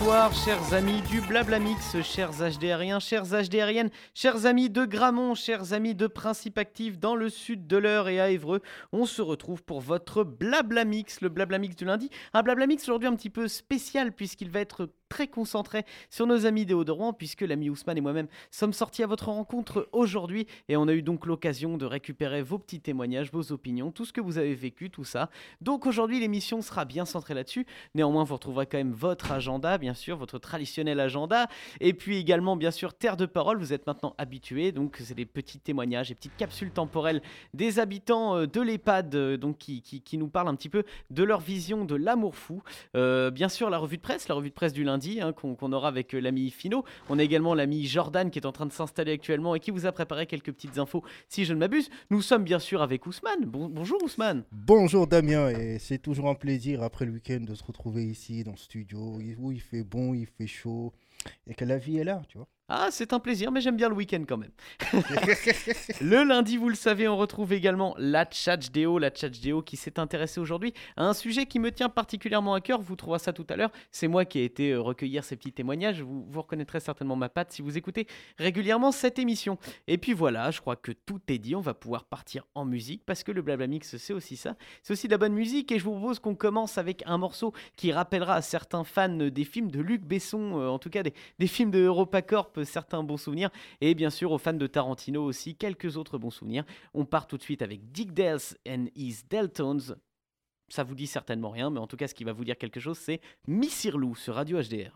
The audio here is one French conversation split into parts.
Bonsoir chers amis du Blablamix, chers HDRiens, chers HDRiennes, chers amis de Grammont, chers amis de Principe Actif dans le sud de l'Eure et à Évreux. On se retrouve pour votre Blablamix, le Blablamix du lundi. Un Blablamix aujourd'hui un petit peu spécial puisqu'il va être très concentré sur nos amis des Hauts-de-Rouen puisque l'ami Ousmane et moi-même sommes sortis à votre rencontre aujourd'hui et on a eu donc l'occasion de récupérer vos petits témoignages, vos opinions, tout ce que vous avez vécu, tout ça. Donc aujourd'hui l'émission sera bien centrée là-dessus. Néanmoins vous retrouverez quand même votre agenda, bien sûr, votre traditionnel agenda et puis également bien sûr Terre de Parole, vous êtes maintenant habitués, donc c'est des petits témoignages, des petites capsules temporelles des habitants de l'EHPAD donc qui nous parlent un petit peu de leur vision de l'amour fou. Bien sûr la revue de presse du lundi qu'on aura avec l'ami Fino. On a également l'ami Jordan qui est en train de s'installer actuellement et qui vous a préparé quelques petites infos si je ne m'abuse. Nous sommes bien sûr avec Ousmane. Bonjour Ousmane. Bonjour Damien, et c'est toujours un plaisir après le week-end de se retrouver ici dans le studio où il fait bon, il fait chaud et que la vie est là, tu vois. Ah, c'est un plaisir, mais j'aime bien le week-end quand même. Le lundi, vous le savez, on retrouve également la Tchatchdéo qui s'est intéressée aujourd'hui à un sujet qui me tient particulièrement à cœur. Vous trouverez ça tout à l'heure. C'est moi qui ai été recueillir ces petits témoignages. Vous reconnaîtrez certainement ma patte si vous écoutez régulièrement cette émission. Et puis voilà, je crois que tout est dit. On va pouvoir partir en musique parce que le Blablamix, c'est aussi ça. C'est aussi de la bonne musique et je vous propose qu'on commence avec un morceau qui rappellera à certains fans des films de Luc Besson, en tout cas des films de EuropaCorp, certains bons souvenirs, et bien sûr aux fans de Tarantino aussi quelques autres bons souvenirs. On part tout de suite avec Dick Dale and his Deltones. Ça vous dit certainement rien, mais en tout cas ce qui va vous dire quelque chose, c'est Missirlou sur Radio HDR.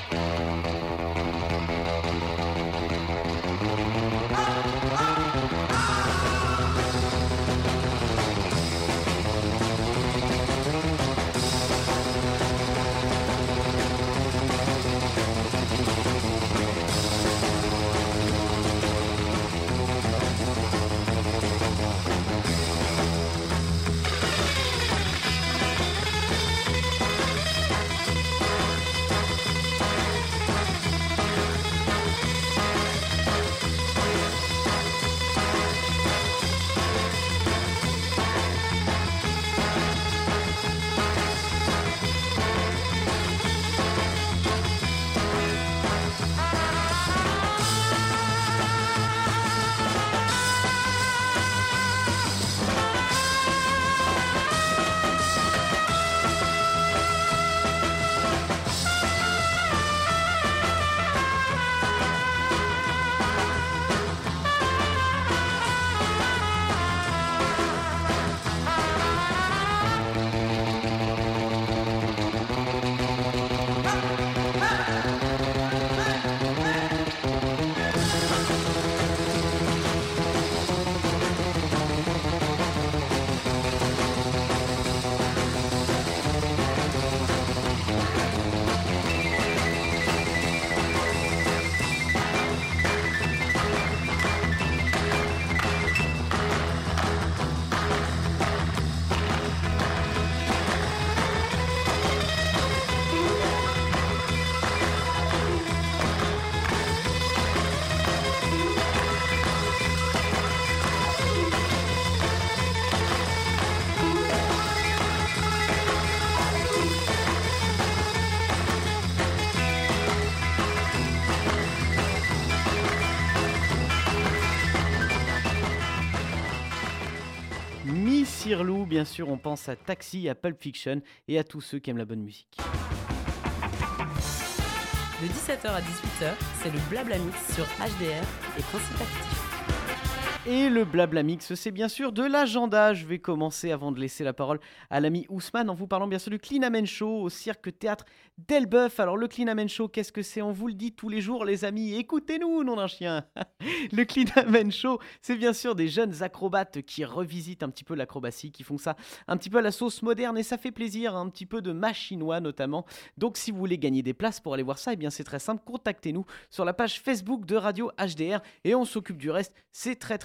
Missirlou, bien sûr, on pense à Taxi, à Pulp Fiction et à tous ceux qui aiment la bonne musique. De 17h à 18h, c'est le Blablamix sur HDR et Principe Actif. Et le Blablamix, c'est bien sûr de l'agenda. Je vais commencer avant de laisser la parole à l'ami Ousmane en vous parlant bien sûr du Clean Amen Show au Cirque Théâtre d'Elbeuf. Alors le Clean Amen Show, qu'est-ce que c'est ? On vous le dit tous les jours les amis, écoutez-nous, nom d'un chien. Le Clean Amen Show, c'est bien sûr des jeunes acrobates qui revisitent un petit peu l'acrobatie, qui font ça un petit peu à la sauce moderne et ça fait plaisir, un petit peu de machinois notamment. Donc si vous voulez gagner des places pour aller voir ça, eh bien c'est très simple, contactez-nous sur la page Facebook de Radio HDR et on s'occupe du reste, c'est très très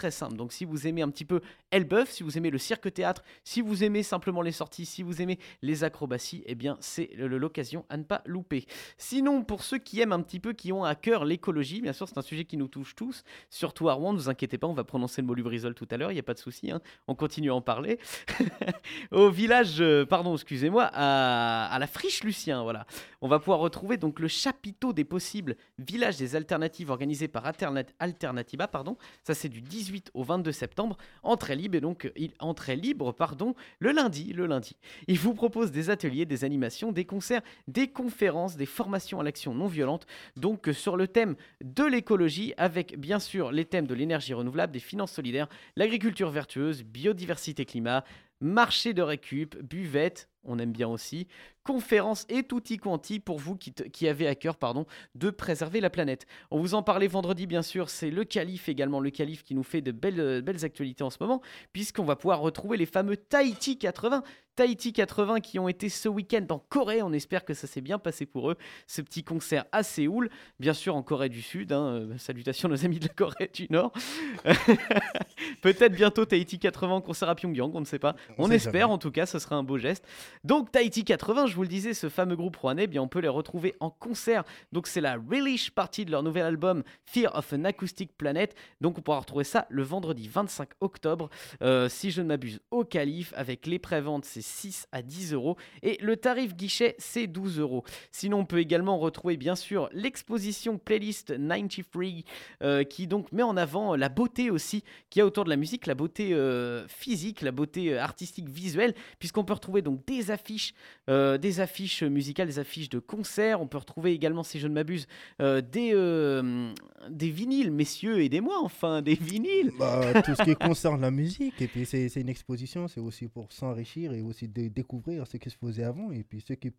très simple. Donc si vous aimez un petit peu Elbeuf, si vous aimez le cirque-théâtre, si vous aimez simplement les sorties, si vous aimez les acrobaties, eh bien c'est l'occasion à ne pas louper. Sinon, pour ceux qui aiment un petit peu, qui ont à cœur l'écologie, bien sûr c'est un sujet qui nous touche tous, surtout à Rouen, ne vous inquiétez pas, on va prononcer le mot Lubrizol tout à l'heure, il n'y a pas de souci, hein, on continue à en parler. Au village, pardon, excusez-moi, à la Friche Lucien, voilà. On va pouvoir retrouver donc le chapiteau des possibles, village des alternatives organisé par Alternativa, pardon. Ça c'est du 18 au 22 septembre, entrée libre et donc le lundi. Il vous propose des ateliers, des animations, des concerts, des conférences, des formations à l'action non violente, donc sur le thème de l'écologie, avec bien sûr les thèmes de l'énergie renouvelable, des finances solidaires, l'agriculture vertueuse, biodiversité climat, marché de récup, buvette, on aime bien aussi, conférences et tutti quanti pour vous qui avez à cœur de préserver la planète. On vous en parlait vendredi bien sûr, c'est le Calife également, le Calife qui nous fait de belles actualités en ce moment, puisqu'on va pouvoir retrouver les fameux Tahiti 80. Tahiti 80 qui ont été ce week-end en Corée, on espère que ça s'est bien passé pour eux, ce petit concert à Séoul, bien sûr en Corée du Sud, salutations à nos amis de la Corée du Nord. Peut-être bientôt Tahiti 80 en concert à Pyongyang, on ne sait pas, on espère jamais. En tout cas, ce sera un beau geste. Donc Tahiti 80, je vous le disais, ce fameux groupe rouennais, bien on peut les retrouver en concert, donc c'est la release party de leur nouvel album Fear of an Acoustic Planet, donc on pourra retrouver ça le vendredi 25 octobre, si je ne m'abuse, au Calife, avec les préventes c'est 6 à 10 euros et le tarif guichet c'est 12 euros. Sinon on peut également retrouver bien sûr l'exposition playlist 93 qui donc met en avant la beauté aussi qu'il y a autour de la musique, la beauté physique, la beauté artistique visuelle, puisqu'on peut retrouver donc des affiches musicales, des affiches de concerts, on peut retrouver également, si je ne m'abuse, des vinyles, messieurs, aidez-moi enfin, des vinyles. Tout ce qui concerne la musique, et puis c'est une exposition, c'est aussi pour s'enrichir et aussi de découvrir ce qui se faisait avant, et puis ce qui...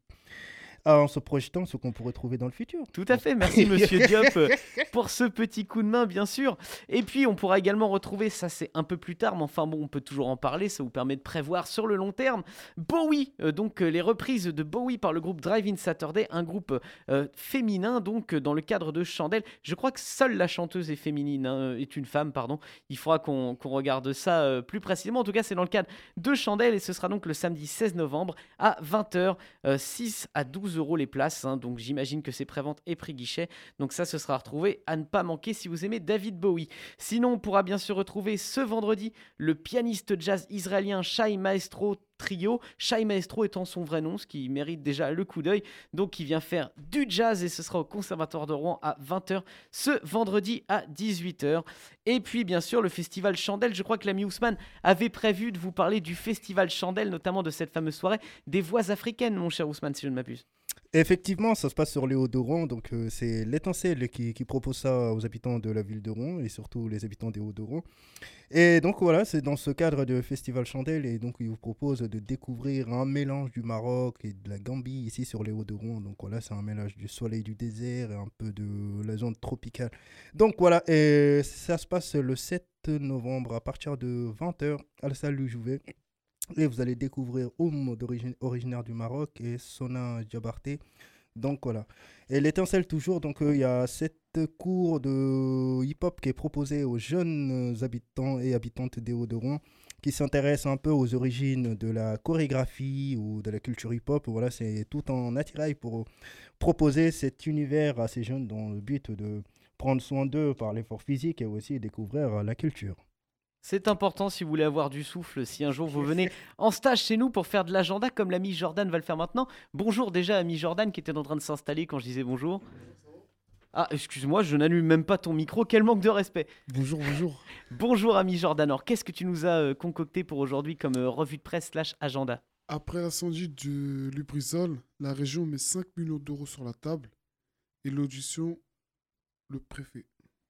en se projetant ce qu'on pourrait trouver dans le futur. Tout à fait, merci Monsieur Diop pour ce petit coup de main bien sûr. Et puis on pourra également retrouver, ça c'est un peu plus tard, mais enfin bon on peut toujours en parler, ça vous permet de prévoir sur le long terme, Bowie, les reprises de Bowie par le groupe Drive-In Saturday, un groupe féminin donc dans le cadre de Chandelle. Je crois que seule la chanteuse est féminine, est une femme, pardon. Il faudra qu'on regarde ça plus précisément, en tout cas c'est dans le cadre de Chandelle et ce sera donc le samedi 16 novembre à 20h, 6 à 12 euros les places, donc j'imagine que c'est prévente et prix guichet, donc ça ce sera retrouvé à ne pas manquer si vous aimez David Bowie. Sinon on pourra bien sûr retrouver ce vendredi le pianiste jazz israélien Shai Maestro Trio, Shai Maestro étant son vrai nom, ce qui mérite déjà le coup d'œil, donc il vient faire du jazz et ce sera au Conservatoire de Rouen à 20h ce vendredi à 18h. Et puis bien sûr le festival Chandelle, je crois que l'ami Ousmane avait prévu de vous parler du festival Chandelle, notamment de cette fameuse soirée des voix africaines, mon cher Ousmane, si je ne m'abuse. Effectivement, ça se passe sur les Hauts-de-Rouen, donc c'est l'Étincelle qui propose ça aux habitants de la ville de Rouen et surtout les habitants des Hauts-de-Rouen. Et donc voilà, c'est dans ce cadre de Festival Chandelle et donc il vous propose de découvrir un mélange du Maroc et de la Gambie ici sur les Hauts-de-Rouen. Donc voilà, c'est un mélange du soleil du désert et un peu de la zone tropicale. Donc voilà, et ça se passe le 7 novembre à partir de 20h à la salle Louis-Jouvet. Et vous allez découvrir originaire du Maroc et Sona Diabarté. Donc voilà. Et l'étincelle toujours, donc il y a cette cours de hip-hop qui est proposé aux jeunes habitants et habitantes des Hauts-de-Rouen qui s'intéressent un peu aux origines de la chorégraphie ou de la culture hip-hop. Voilà, c'est tout en attirail pour proposer cet univers à ces jeunes dans le but de prendre soin d'eux par l'effort physique et aussi découvrir la culture. C'est important si vous voulez avoir du souffle, si un jour vous venez en stage chez nous pour faire de l'agenda comme l'ami Jordan va le faire maintenant. Bonjour déjà ami Jordan qui était en train de s'installer quand je disais bonjour. Ah, excuse-moi, je n'allume même pas ton micro, quel manque de respect. Bonjour. Bonjour ami Jordan, alors qu'est-ce que tu nous as concocté pour aujourd'hui comme revue de presse / agenda? Après l'incendie de Lubrizol, la région met 5 millions d'euros sur la table et l'audition, le préfet.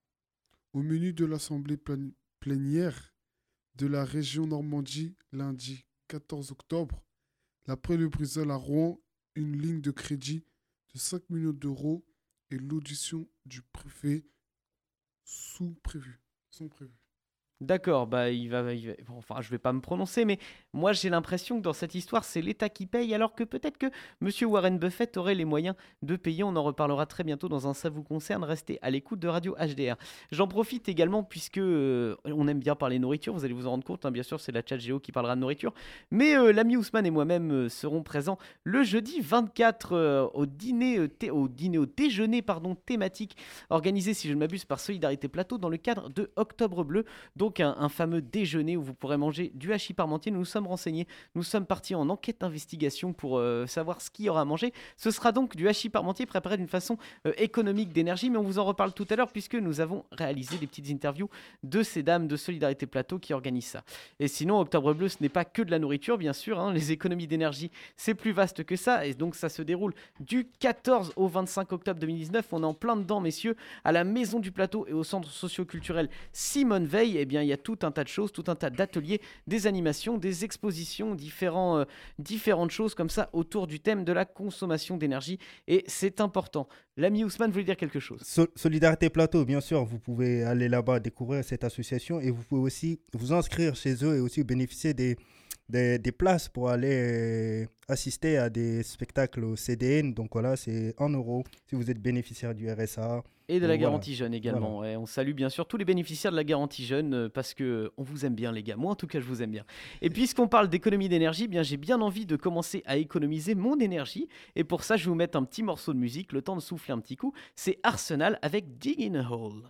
Au menu de l'Assemblée plénière de la région Normandie, lundi 14 octobre, l'après Lubrizol à Rouen, une ligne de crédit de 5 millions d'euros et l'audition du préfet sont prévues. D'accord, bah bon, enfin, je vais pas me prononcer, mais moi j'ai l'impression que dans cette histoire, c'est l'État qui paye, alors que peut-être que Monsieur Warren Buffett aurait les moyens de payer. On en reparlera très bientôt dans un Ça vous concerne. Restez à l'écoute de Radio HDR. J'en profite également puisque on aime bien parler nourriture. Vous allez vous en rendre compte, hein, bien sûr, c'est la Chat Géo qui parlera de nourriture, mais l'ami Ousmane et moi-même serons présents le jeudi 24 au déjeuner pardon thématique organisé, si je ne m'abuse, par Solidarité Plateau dans le cadre de Octobre Bleu. Donc un fameux déjeuner où vous pourrez manger du hachis parmentier. Nous nous sommes renseignés, nous sommes partis en enquête d'investigation pour savoir ce qu'il y aura à manger. Ce sera donc du hachis parmentier préparé d'une façon économique d'énergie, mais on vous en reparle tout à l'heure puisque nous avons réalisé des petites interviews de ces dames de Solidarité Plateau qui organisent ça. Et sinon, Octobre Bleu, ce n'est pas que de la nourriture, bien sûr, hein. Les économies d'énergie, c'est plus vaste que ça, et donc ça se déroule du 14 au 25 octobre 2019. On est en plein dedans, messieurs, à la Maison du Plateau et au centre socio-culturel Simone Veil. Eh bien, il y a tout un tas de choses, tout un tas d'ateliers, des animations, des expositions, différentes choses comme ça autour du thème de la consommation d'énergie, et c'est important. L'ami Ousmane voulait dire quelque chose. Solidarité Plateau, bien sûr, vous pouvez aller là-bas découvrir cette association et vous pouvez aussi vous inscrire chez eux et aussi bénéficier des places pour aller assister à des spectacles au CDN. Donc voilà, c'est 1 euro si vous êtes bénéficiaire du RSA. Et de la Voilà. garantie jeune également. Voilà. Ouais, on salue bien sûr tous les bénéficiaires de la garantie jeune parce que on vous aime bien, les gars. Moi, en tout cas, je vous aime bien. Et puisqu'on parle d'économie d'énergie, bien j'ai bien envie de commencer à économiser mon énergie. Et pour ça, je vais vous mettre un petit morceau de musique, le temps de souffler un petit coup. C'est Arsenal avec Dig in a Hole.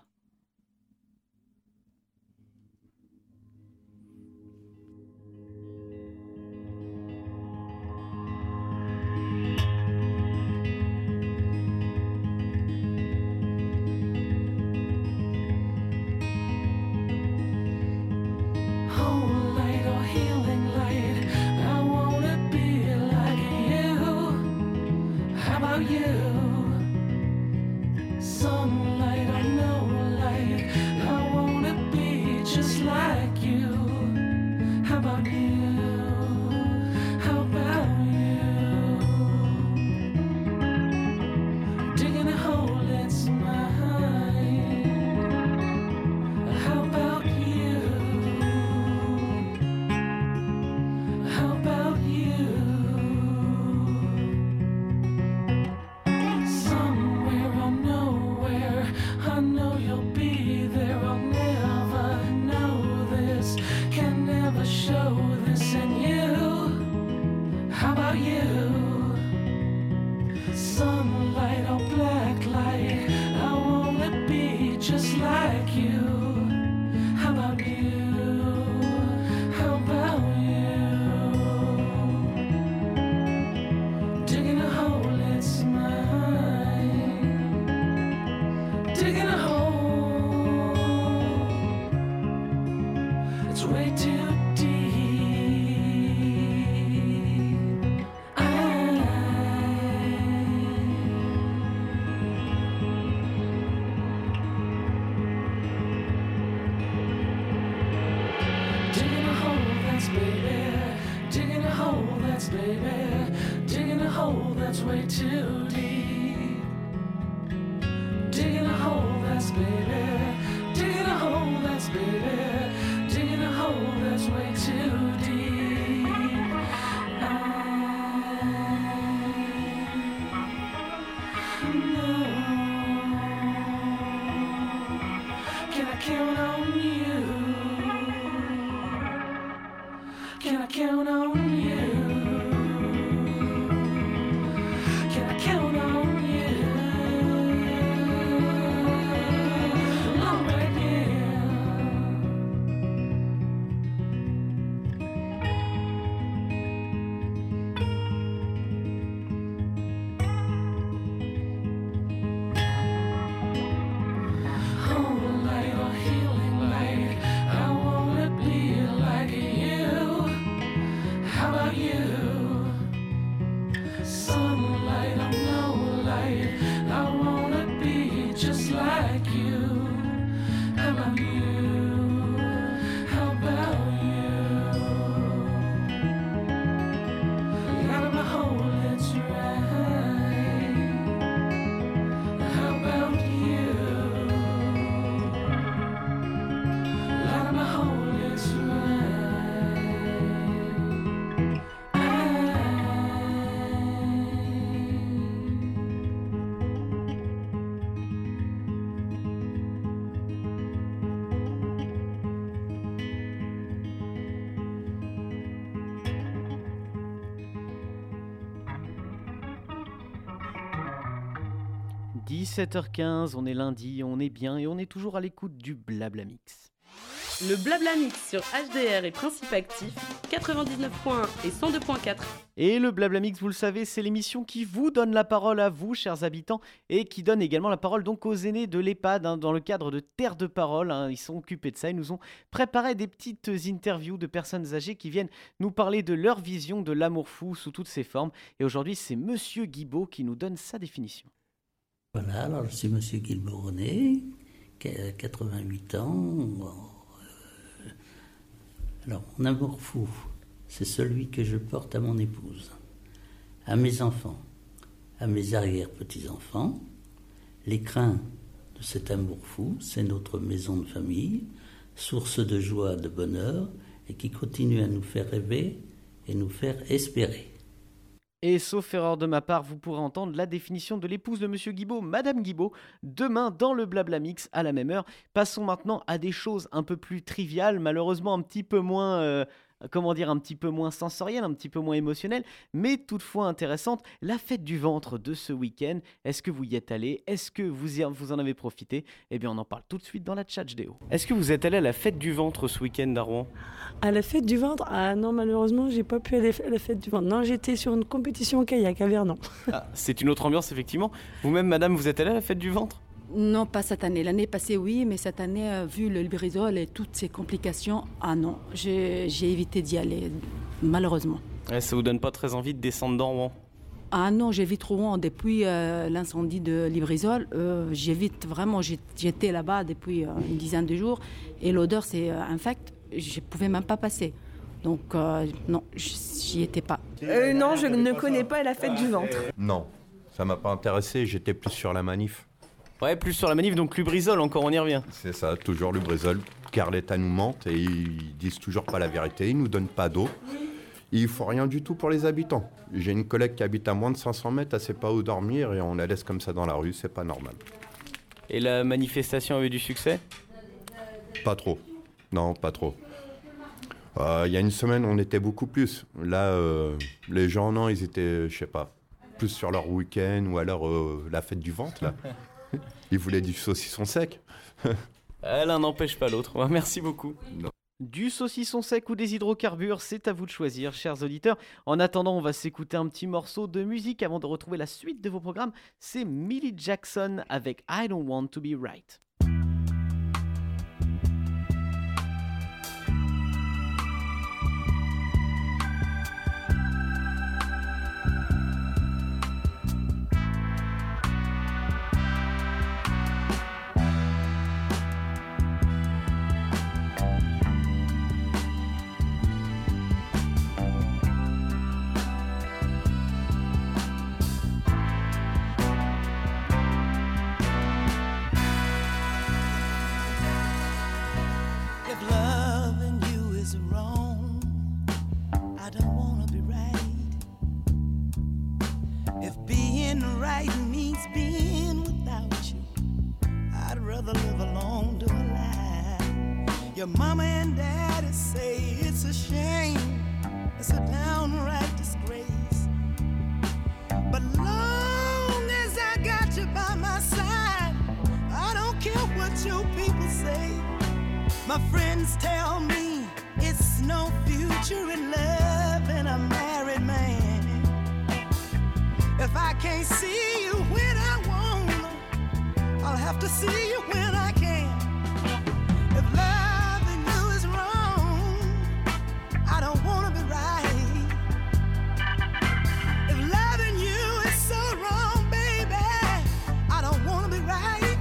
Whole light or healing light, I wanna be like you. How about you? Sunlight or no light, I wanna be just like you. How about you? How about you? Digging a hole, it's mine. How about you? How about you? Somewhere or nowhere, I know you'll be there. I'll never know this, can never show this in you. How about you? Sunlight or black light, I wanna be just like you. How about you? How about you? Digging a hole, it's mine. Digging a hole, it's way too deep. Digging a hole, that's baby. Digging a hole, that's baby. Digging a hole, that's way too deep. Digging a hole, that's baby. Digging a hole, that's baby. Digging a hole, that's way too deep. No. Can I count on you? Can I count on you? Can I count on you? All right, yeah. Whole light or healing light, 17h15, on est lundi, on est bien et on est toujours à l'écoute du Blabla Mix. Le Blabla Mix sur HDR et Principe Actif, 99.1 et 102.4. Et le Blabla Mix, vous le savez, c'est l'émission qui vous donne la parole à vous, chers habitants, et qui donne également la parole donc aux aînés de l'EHPAD, dans le cadre de Terre de Parole. Ils sont occupés de ça, ils nous ont préparé des petites interviews de personnes âgées qui viennent nous parler de leur vision de l'amour fou sous toutes ses formes. Et aujourd'hui, c'est Monsieur Guibaud qui nous donne sa définition. Voilà, alors je suis Monsieur Guilbaud-René, 88 ans. Alors, mon amour fou, c'est celui que je porte à mon épouse, à mes enfants, à mes arrière-petits-enfants. L'écrin de cet amour fou, c'est notre maison de famille, source de joie, de bonheur, et qui continue à nous faire rêver et nous faire espérer. Et sauf erreur de ma part, vous pourrez entendre la définition de l'épouse de Monsieur Guibaud, Madame Guibaud, demain dans le Blabla Mix à la même heure. Passons maintenant à des choses un peu plus triviales, malheureusement un petit peu moins... un petit peu moins sensorielle, un petit peu moins émotionnelle, mais toutefois intéressante, la fête du ventre de ce week-end. Est-ce que vous y êtes allé? Est-ce que vous en avez profité? Eh bien, on en parle tout de suite dans la chat vidéo. Est-ce que vous êtes allé à la fête du ventre ce week-end à Rouen? À la fête du ventre? Ah non, malheureusement, j'ai pas pu aller à la fête du ventre. Non, j'étais sur une compétition au kayak à Vernon. Ah, c'est une autre ambiance, effectivement. Vous-même, madame, vous êtes allée à la fête du ventre? Non, pas cette année. L'année passée, oui, mais cette année, vu le Lubrizol et toutes ces complications, ah non, j'ai évité d'y aller, malheureusement. Ouais, ça vous donne pas très envie de descendre dans Rouen? Ah non, j'évite Rouen depuis l'incendie de Lubrizol. J'évite vraiment, j'étais là-bas depuis une dizaine de jours et l'odeur, c'est infecte. Je ne pouvais même pas passer. Donc non, j'y étais pas. Non, je ne connais pas la fête du ventre. Non, ça m'a pas intéressé, j'étais plus sur la manif. Ouais, plus sur la manif, donc Lubrizol, encore, on y revient. C'est ça, toujours Lubrizol, car l'État nous mente et ils disent toujours pas la vérité, ils nous donnent pas d'eau. Il faut rien du tout pour les habitants. J'ai une collègue qui habite à moins de 500 mètres, elle sait pas où dormir et on la laisse comme ça dans la rue, c'est pas normal. Et la manifestation avait du succès? Pas trop, non, pas trop. Il y a une semaine, on était beaucoup plus. Là, les gens, non, ils étaient, je sais pas, plus sur leur week-end ou alors la fête du ventre, là. Ils voulaient du saucisson sec. L'un n'empêche pas l'autre. Merci beaucoup. Non. Du saucisson sec ou des hydrocarbures, c'est à vous de choisir, chers auditeurs. En attendant, on va s'écouter un petit morceau de musique avant de retrouver la suite de vos programmes. C'est Millie Jackson avec I Don't Want to Be Right. Your mama and daddy say it's a shame, it's a downright disgrace. But long as I got you by my side, I don't care what your people say. My friends tell me it's no future in love and a married man. If I can't see you when I want, I'll have to see you when I can. If loving you is wrong, I don't want to be right. If loving you is so wrong, baby, I don't want to be right.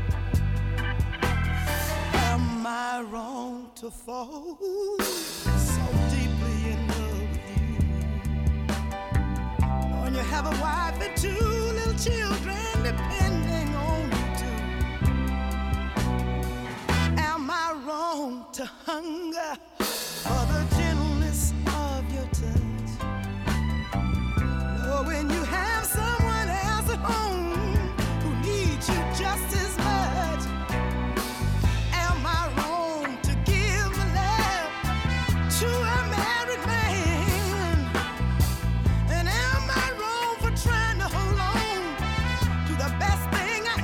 Am I wrong to fall so deeply in love with you? Knowing you have a wife and 2 little children depending on you too. Am I wrong to hunger for the gentleness of your touch? Knowing you have someone else at home who needs you just as much. Am I wrong to give my love to a married man? And am I wrong for trying to hold on to the best thing I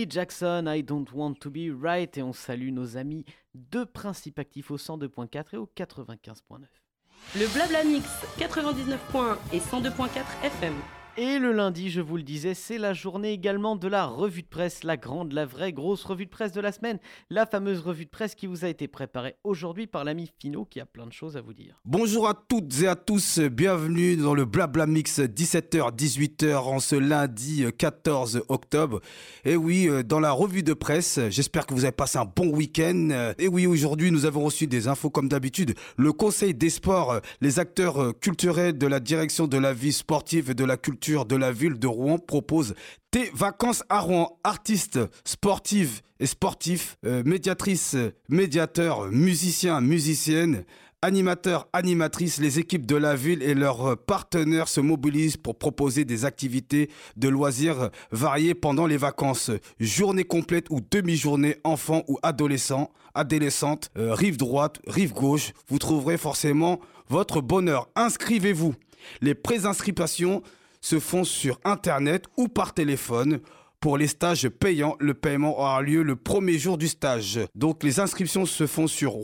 Millie Jackson, I Don't Want to Be Right. Et on salue nos amis de Principe Actif au 102.4 et au 95.9. Le Blabla Mix, 99 points et 102.4 FM. Et le lundi, je vous le disais, c'est la journée également de la revue de presse, la grande, la vraie grosse revue de presse de la semaine, la fameuse revue de presse qui vous a été préparée aujourd'hui par l'ami Fino qui a plein de choses à vous dire. Bonjour à toutes et à tous, bienvenue dans le Blabla Mix 17h-18h en ce lundi 14 octobre. Et oui, dans la revue de presse, j'espère que vous avez passé un bon week-end. Et oui, aujourd'hui nous avons reçu des infos comme d'habitude. Le Conseil des sports, les acteurs culturels de la direction de la vie sportive et de la culture de la ville de Rouen propose Tes vacances à Rouen. Artistes, sportives et sportifs, médiatrices, médiateurs, musiciens, musiciennes, animateurs, animatrices, les équipes de la ville et leurs partenaires se mobilisent pour proposer des activités de loisirs variées pendant les vacances. Journée complète ou demi-journée, enfants ou adolescents, adolescentes, rive droite, rive gauche, vous trouverez forcément votre bonheur. Inscrivez-vous. Les préinscriptions se font sur Internet ou par téléphone. Pour les stages payants, le paiement aura lieu le premier jour du stage. Donc les inscriptions se font sur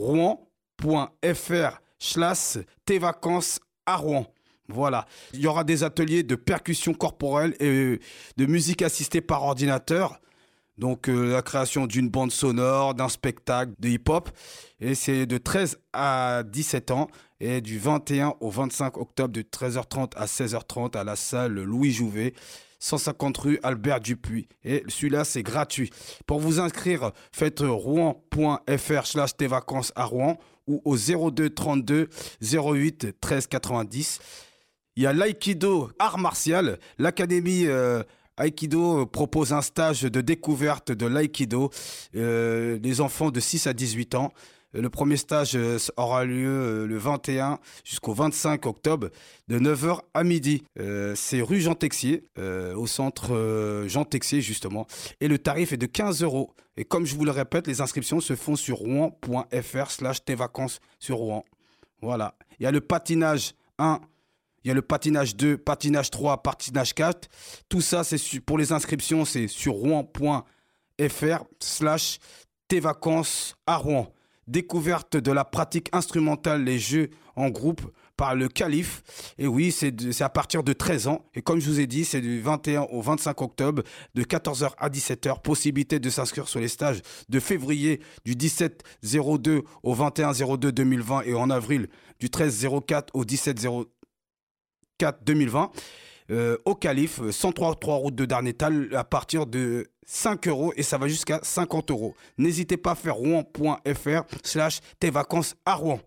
rouen.fr/tesvacances à Rouen. Voilà. Il y aura des ateliers de percussion corporelle et de musique assistée par ordinateur. Donc la création d'une bande sonore, d'un spectacle de hip-hop. Et c'est de 13 à 17 ans. Et du 21 au 25 octobre de 13h30 à 16h30 à la salle Louis Jouvet, 150 rue Albert Dupuis. Et celui-là, c'est gratuit. Pour vous inscrire, faites rouen.fr/tesvacances à Rouen ou au 02 32 08 13 90. Il y a l'aïkido art martial. L'académie Aïkido propose un stage de découverte de l'aïkido. Les enfants de 6 à 18 ans. Le premier stage aura lieu le 21 jusqu'au 25 octobre de 9h à midi. C'est rue Jean Texier, au centre Jean Texier justement. Et le tarif est de 15 €. Et comme je vous le répète, les inscriptions se font sur rouen.fr/tesvacances sur Rouen. Voilà. Il y a le patinage 1, il y a le patinage 2, patinage 3, patinage 4. Tout ça, c'est pour les inscriptions, c'est sur rouen.fr/tesvacances à Rouen. Découverte de la pratique instrumentale, les jeux en groupe par le Calife. Et oui, c'est à partir de 13 ans. Et comme je vous ai dit, c'est du 21 au 25 octobre, de 14h à 17h. Possibilité de s'inscrire sur les stages de février du 17-02 au 21-02 2020 et en avril du 13-04 au 17-04 2020. Au Calife, 103 route de Darnétal, à partir de 5 € et ça va jusqu'à 50 €. N'hésitez pas à faire rouen.fr/tesvacances à Rouen.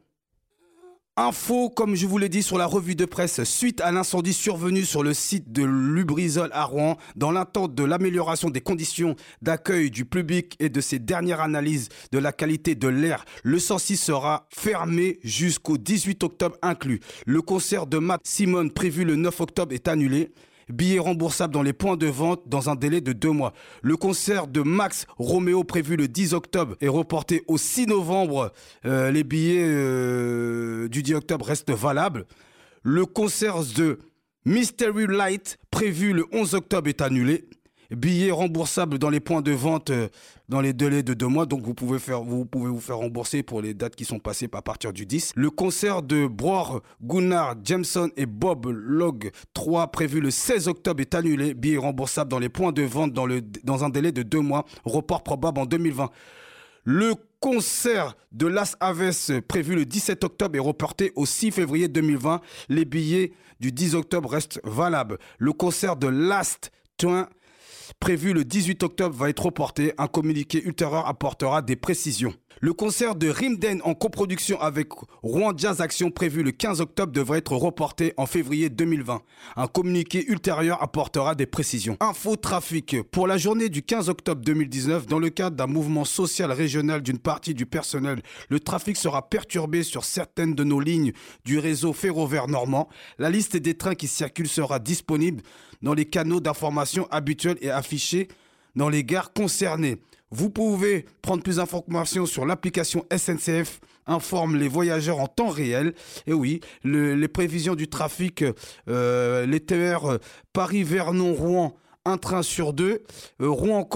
Info, comme je vous l'ai dit sur la revue de presse, suite à l'incendie survenu sur le site de Lubrizol à Rouen, dans l'attente de l'amélioration des conditions d'accueil du public et de ses dernières analyses de la qualité de l'air, le 106 sera fermé jusqu'au 18 octobre inclus. Le concert de Matt Simon prévu le 9 octobre est annulé. Billets remboursables dans les points de vente dans un délai de 2 mois. Le concert de Max Romeo prévu le 10 octobre est reporté au 6 novembre. Les billets du 10 octobre restent valables. Le concert de Mystery Light prévu le 11 octobre est annulé. Billets remboursables dans les points de vente dans les délais de 2 mois. Donc vous pouvez vous faire rembourser pour les dates qui sont passées à partir du 10. Le concert de Bror, Gunnar, Jameson et Bob Log 3 prévu le 16 octobre est annulé. Billets remboursables dans les points de vente dans un délai de 2 mois. Report probable en 2020. Le concert de Las Aves prévu le 17 octobre est reporté au 6 février 2020. Les billets du 10 octobre restent valables. Le concert de Last Twin prévu le 18 octobre va être reporté. Un communiqué ultérieur apportera des précisions. Le concert de Rimden en coproduction avec Rouen Jazz Action prévu le 15 octobre devrait être reporté en février 2020. Un communiqué ultérieur apportera des précisions. Info trafic. Pour la journée du 15 octobre 2019, dans le cadre d'un mouvement social régional d'une partie du personnel, le trafic sera perturbé sur certaines de nos lignes du réseau ferroviaire normand. La liste des trains qui circulent sera disponible dans les canaux d'information habituels et affichés dans les gares concernées. Vous pouvez prendre plus d'informations sur l'application SNCF informe les voyageurs en temps réel. Et oui, les prévisions du trafic, les TER Paris-Vernon-Rouen, un train sur 2. Rouen-Caen,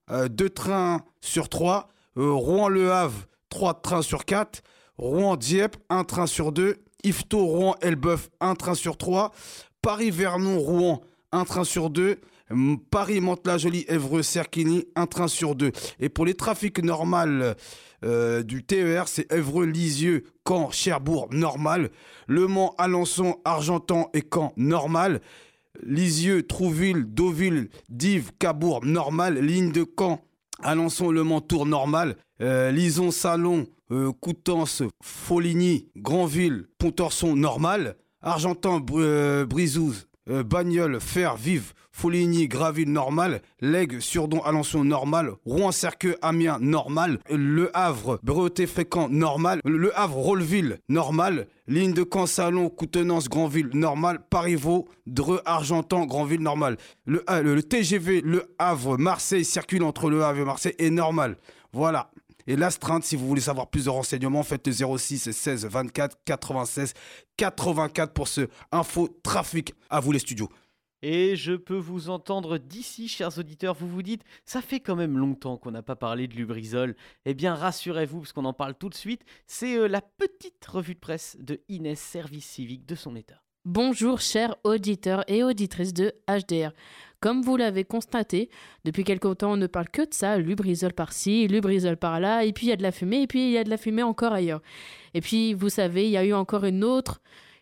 2 trains sur 3. Rouen-Le Havre, 3 trains sur 4. Rouen-Dieppe, 1 train sur 2. Yvetot-Rouen-Elbeuf, 1 train sur 3. Paris-Vernon-Rouen, 1 train sur 2. Paris-Mantes-la-Jolie-Évreux-Cerquigny, 1 train sur 2. Et pour les trafics normaux du TER, c'est Évreux-Lisieux, Caen, Cherbourg, normal. Le Mans, Alençon, Argentan et Caen, normal. Lisieux, Trouville, Deauville, Dives, Cabourg, normal. Ligne de Caen, Alençon, Le Mans, Tours, normal. Lison, Salon, Coutances, Foligny, Granville, Pontorson, normal. Argentan, Brizouze, Bagnoles, Fer, Vive, Foligny, Graville, normal. Lègue, Surdon, Alençon, normal. Rouen-Cerqueux, Amiens, normal. Le Havre, Breauté, Fécamp, normal. Le Havre, Rolleville, normal. Ligne de Caen, Salon, Coutenance, Granville, normal. Paris-Vaux, Dreux, Argentan, Granville, normal. Le TGV, Le Havre, Marseille, circule entre Le Havre et Marseille, est normal. Voilà. Et l'astreinte, si vous voulez savoir plus de renseignements, faites le 06 16 24 96 84 pour ce info trafic. À vous les studios. Et je peux vous entendre d'ici, chers auditeurs, vous vous dites, ça fait quand même longtemps qu'on n'a pas parlé de Lubrizol. Eh bien, rassurez-vous, parce qu'on en parle tout de suite, c'est la petite revue de presse de Inès, service civique de son état. Bonjour chers auditeurs et auditrices de HDR. Comme vous l'avez constaté, depuis quelque temps on ne parle que de ça, Lubrizol par-ci, Lubrizol par-là, et puis il y a de la fumée, et puis il y a de la fumée encore ailleurs. Et puis vous savez, il y a eu encore une autre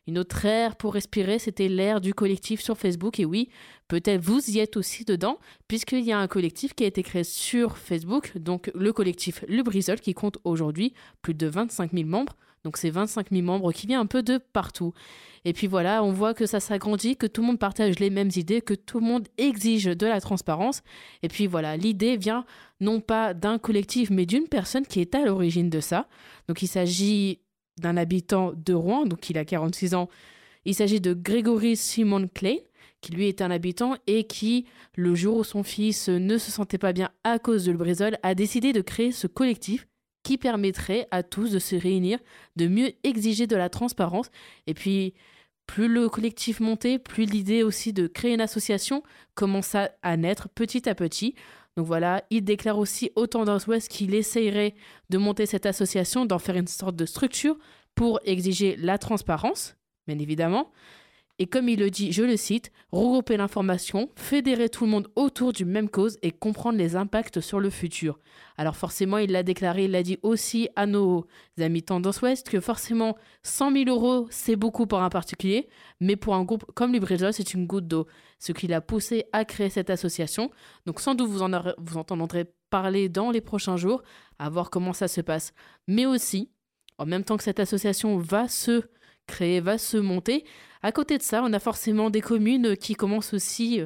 ère pour respirer, c'était l'ère du collectif sur Facebook. Et oui, peut-être vous y êtes aussi dedans, puisqu'il y a un collectif qui a été créé sur Facebook, donc le collectif Lubrizol, qui compte aujourd'hui plus de 25 000 membres. Donc c'est 25 000 membres qui viennent un peu de partout. Et puis voilà, on voit que ça s'agrandit, que tout le monde partage les mêmes idées, que tout le monde exige de la transparence. Et puis voilà, l'idée vient non pas d'un collectif, mais d'une personne qui est à l'origine de ça. Donc il s'agit d'un habitant de Rouen, donc il a 46 ans. Il s'agit de Grégory Simon Klein, qui lui est un habitant et qui, le jour où son fils ne se sentait pas bien à cause de Lubrizol, a décidé de créer ce collectif qui permettrait à tous de se réunir, de mieux exiger de la transparence. Et puis, plus le collectif montait, plus l'idée aussi de créer une association commença à naître petit à petit. Donc voilà, il déclare aussi au Tendance Ouest qu'il essayerait de monter cette association, d'en faire une sorte de structure pour exiger la transparence, bien évidemment. Et comme il le dit, je le cite, regrouper l'information, fédérer tout le monde autour d'une même cause et comprendre les impacts sur le futur. Alors forcément, il l'a déclaré, il l'a dit aussi à nos amis Tendance Ouest que forcément 100 000 €, c'est beaucoup pour un particulier, mais pour un groupe comme Lubrizol, c'est une goutte d'eau. Ce qui l'a poussé à créer cette association. Donc sans doute vous entendrez parler dans les prochains jours, à voir comment ça se passe. Mais aussi, en même temps que cette association va se créer, va se monter, à côté de ça, on a forcément des communes qui commencent aussi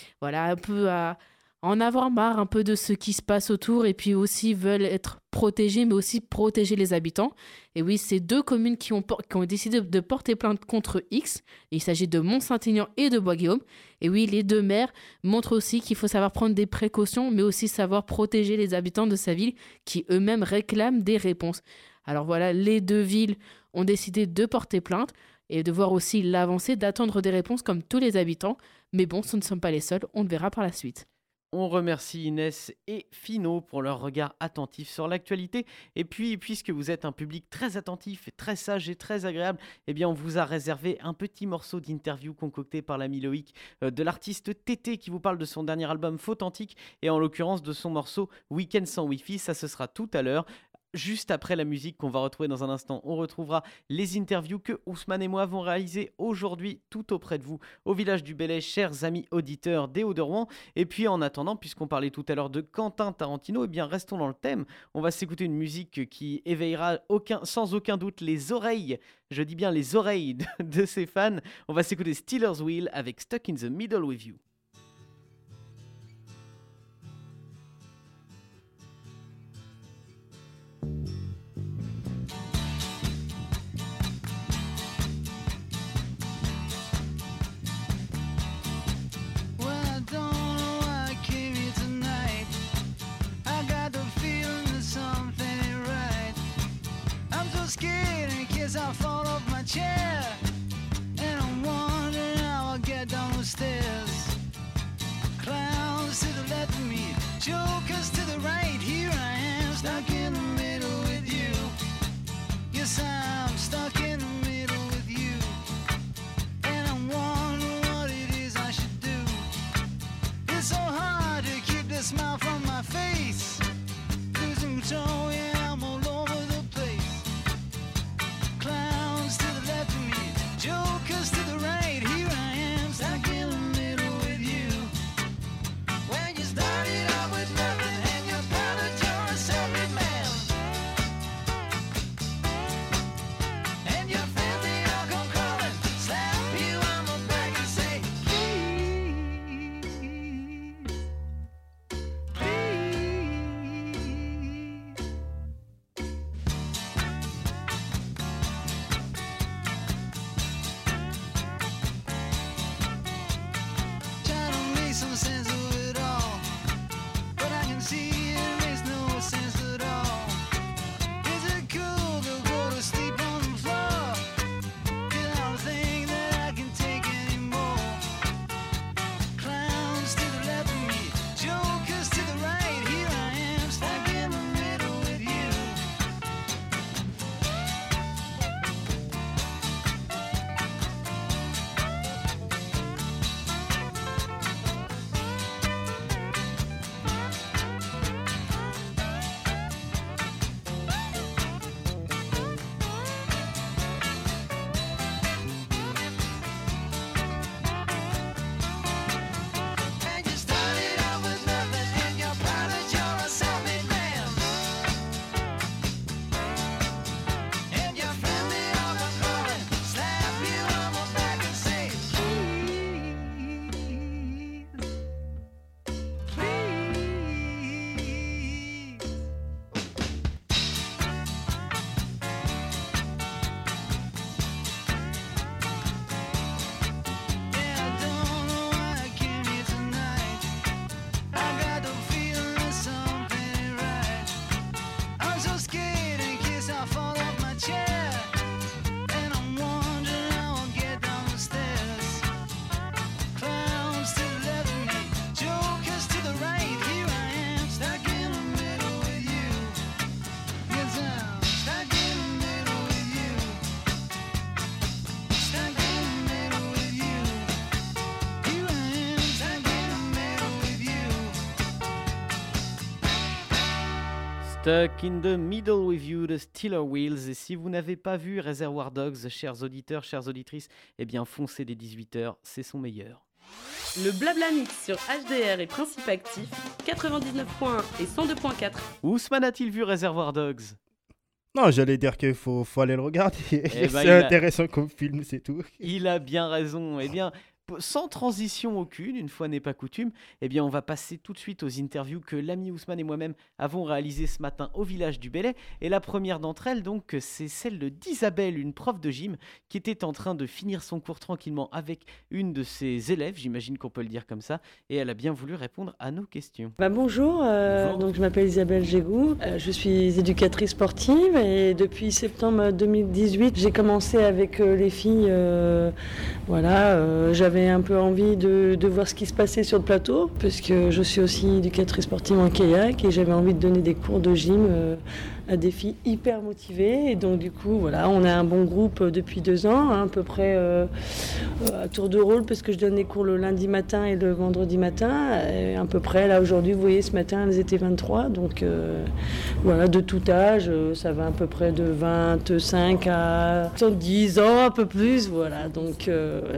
un peu à en avoir marre un peu de ce qui se passe autour et puis aussi veulent être protégées, mais aussi protéger les habitants. Et oui, c'est 2 communes qui ont décidé de porter plainte contre X. Il s'agit de Mont-Saint-Aignan et de Bois-Guillaume. Et oui, les 2 maires montrent aussi qu'il faut savoir prendre des précautions, mais aussi savoir protéger les habitants de sa ville qui eux-mêmes réclament des réponses. Alors voilà, les 2 villes ont décidé de porter plainte et de voir aussi l'avancée, d'attendre des réponses comme tous les habitants. Mais bon, ce ne sont pas les seuls, on le verra par la suite. On remercie Inès et Fino pour leur regard attentif sur l'actualité. Et puis, puisque vous êtes un public très attentif, et très sage et très agréable, eh bien, on vous a réservé un petit morceau d'interview concocté par l'ami Loïc de l'artiste Tété qui vous parle de son dernier album Fautantique et en l'occurrence de son morceau Week-end sans Wi-Fi. Ça, ce sera tout à l'heure. Juste après la musique qu'on va retrouver dans un instant, on retrouvera les interviews que Ousmane et moi avons réalisées aujourd'hui tout auprès de vous au village du Bellay, chers amis auditeurs des Hauts-de-Rouen. Et puis en attendant, puisqu'on parlait tout à l'heure de Quentin Tarantino, eh bien restons dans le thème. On va s'écouter une musique qui éveillera sans aucun doute les oreilles, je dis bien les oreilles de ses fans. On va s'écouter Steelers Wheel avec Stuck in the Middle with You. Scared in case I fall off my chair, and I'm wondering how I'll get down the stairs. Clowns to the left of me, jokers to tall, yeah, I'm all over the place. Clowns to the left of me, jokers to the right. Here I am, stuck in the middle with you. When you started out with nothing and you're proud that you're a self-made man. And you're filthy, I'll come crawling, slap you on the back and say, please, try to make some sense of it all, but I can see it makes no sense at all. Is it cool to go to sleep on the floor? 'Cause I don't think that I can take anymore. Clowns to the left of me, jokers to the right. Here I am, stuck in the middle with you. And you started out with nothing and you're proud that you're a self-made man. And your friend they all come calling, slap you on the back and say, please, please. Yeah, I don't know why I came here tonight. I got the feeling that something ain't right. I'm so scared in case I fall off my chair, and I'm wondering how I'll get down the stairs. Clowns to the left of me, jokers to the right. Here I am, stuck in the middle with you. Yes, I'm stuck in the middle with you. Stuck in the middle with you. Here I am, stuck in the middle with you. Stuck in the Middle with You de Steeler Wheels. Et si vous n'avez pas vu Reservoir Dogs, chers auditeurs, chères auditrices, eh bien foncez dès 18h, c'est son meilleur. Le Blabla Mix sur HDR et Principe Actif, 99.1 et 102.4. Ousmane a-t-il vu Reservoir Dogs? Non, j'allais dire qu'il faut aller le regarder. Eh ben, C'est il a- intéressant comme film, c'est tout. Il a bien raison. Eh bien, sans transition aucune, une fois n'est pas coutume, eh bien, on va passer tout de suite aux interviews que l'ami Ousmane et moi-même avons réalisées ce matin au village du Bellay. Et la première d'entre elles, donc, c'est celle d'Isabelle, une prof de gym, qui était en train de finir son cours tranquillement avec une de ses élèves, j'imagine qu'on peut le dire comme ça, et elle a bien voulu répondre à nos questions. Bonjour, donc je m'appelle Isabelle Gégou, je suis éducatrice sportive et depuis septembre 2018 j'ai commencé avec les filles, j'avais un peu envie de voir ce qui se passait sur le plateau parce que je suis aussi éducatrice sportive en kayak et j'avais envie de donner des cours de gym à des filles hyper motivées et donc du coup voilà, on a un bon groupe depuis 2 ans, à peu près à tour de rôle parce que je donne des cours le lundi matin et le vendredi matin et à peu près là aujourd'hui vous voyez ce matin elles étaient 23 donc voilà de tout âge, ça va à peu près de 25 à 70 ans un peu plus voilà donc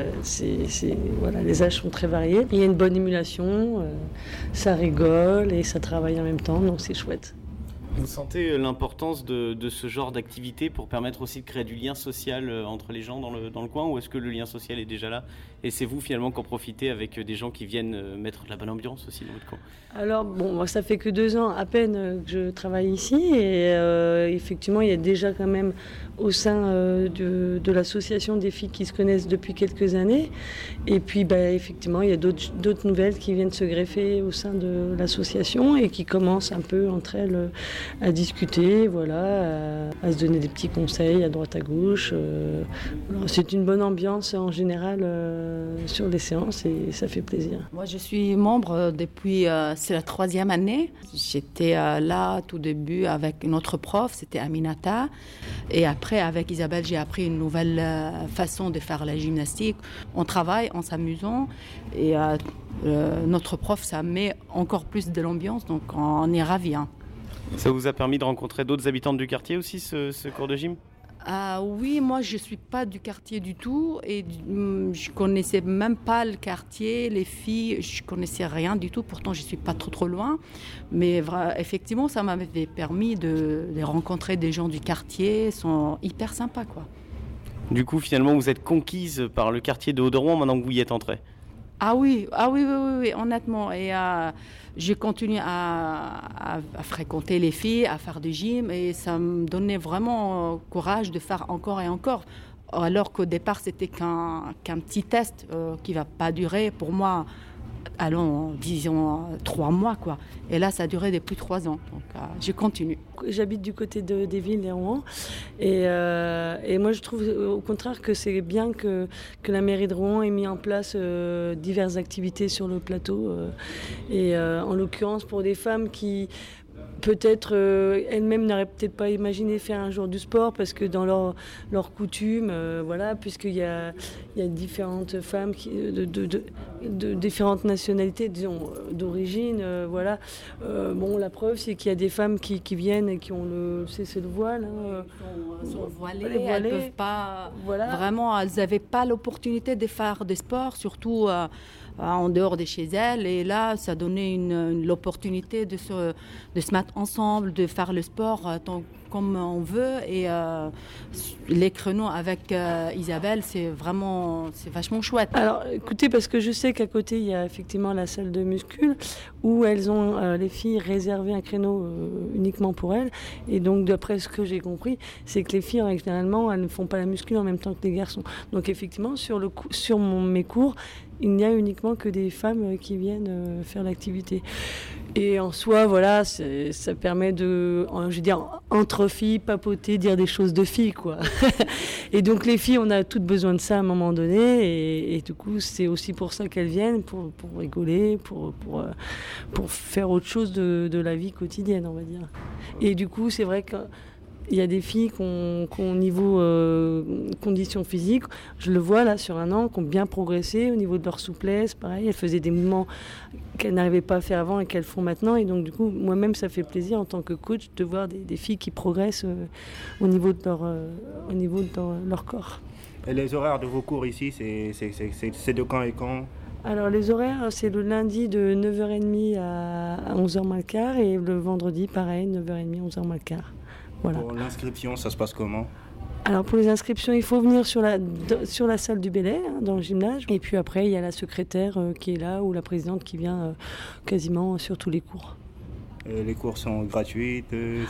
voilà, les âges sont très variés. Il y a une bonne émulation, ça rigole et ça travaille en même temps, donc c'est chouette. Vous sentez l'importance de ce genre d'activité pour permettre aussi de créer du lien social entre les gens dans le coin, ou est-ce que le lien social est déjà là et c'est vous finalement qui en profitez avec des gens qui viennent mettre de la bonne ambiance aussi dans votre coin? Alors bon, moi, ça fait que 2 ans à peine que je travaille ici et effectivement il y a déjà quand même au sein de l'association des filles qui se connaissent depuis quelques années et puis effectivement il y a d'autres nouvelles qui viennent se greffer au sein de l'association et qui commencent un peu entre elles à discuter, voilà, à se donner des petits conseils à droite à gauche. C'est une bonne ambiance en général sur les séances et ça fait plaisir. Moi, je suis membre depuis, c'est la 3e année. J'étais là tout début avec une autre prof, c'était Aminata. Et après, avec Isabelle, j'ai appris une nouvelle façon de faire la gymnastique. On travaille en s'amusant et notre prof, ça met encore plus de l'ambiance, donc on est ravis. Hein. Ça vous a permis de rencontrer d'autres habitants du quartier aussi, ce cours de gym? Ah oui, moi je suis pas du quartier du tout et je connaissais même pas le quartier, les filles, je connaissais rien du tout. Pourtant je suis pas trop loin, mais effectivement ça m'avait permis de rencontrer des gens du quartier, ils sont hyper sympas quoi. Du coup, finalement, vous êtes conquise par le quartier de Haut-de-Rouen maintenant que vous y êtes entrée? Ah oui, honnêtement. Et j'ai continué à fréquenter les filles, à faire du gym et ça me donnait vraiment courage de faire encore et encore. Alors qu'au départ, c'était qu'un petit test qui ne va pas durer pour moi, disons 3 mois quoi. Et là, ça a duré depuis 3 ans. Donc, je continue. J'habite du côté des villes et Rouen. Et moi, je trouve au contraire que c'est bien que la mairie de Rouen ait mis en place diverses activités sur le plateau. En l'occurrence, pour des femmes qui peut-être elles-mêmes n'auraient peut-être pas imaginé faire un jour du sport parce que dans leur coutume, voilà, puisqu'il y a différentes femmes de différentes nationalités, disons, d'origine, voilà. Bon, la preuve, c'est qu'il y a des femmes qui viennent et qui ont c'est le voile. Hein, sont voilées, elles peuvent pas, voilà. Vraiment, elles n'avaient pas l'opportunité de faire des sports, surtout en dehors de chez elles. Et là, ça donnait l'opportunité de se mettre ensemble, de faire le sport comme on veut. Et les créneaux avec Isabelle, c'est vachement chouette. Alors, écoutez, parce que je sais qu'à côté, il y a effectivement la salle de muscule où elles ont, les filles, réservé un créneau uniquement pour elles. Et donc, d'après ce que j'ai compris, c'est que les filles, généralement, elles ne font pas la muscule en même temps que les garçons. Donc, effectivement, sur mes cours, il n'y a uniquement que des femmes qui viennent faire l'activité. Et en soi, voilà, ça permet de, je veux dire, entre filles, papoter, dire des choses de filles, quoi. Et donc les filles, on a toutes besoin de ça à un moment donné. Et du coup, c'est aussi pour ça qu'elles viennent, pour rigoler, pour faire autre chose de la vie quotidienne, on va dire. Et du coup, c'est vrai que il y a des filles qui ont niveau conditions physiques, je le vois là sur un an, qui ont bien progressé au niveau de leur souplesse. Pareil, elles faisaient des mouvements qu'elles n'arrivaient pas à faire avant et qu'elles font maintenant. Et donc du coup, moi-même, ça fait plaisir en tant que coach de voir des filles qui progressent au niveau de leur corps. Et les horaires de vos cours ici, c'est de quand et quand? Alors les horaires, c'est le lundi de 9h30 à 11h moins le quart et le vendredi, pareil, 9h30, 11h moins le quart. Voilà. Pour l'inscription, ça se passe comment? Alors pour les inscriptions, il faut venir sur la salle du Bellay, hein, dans le gymnase. Et puis après, il y a la secrétaire qui est là ou la présidente qui vient quasiment sur tous les cours. Les cours sont gratuits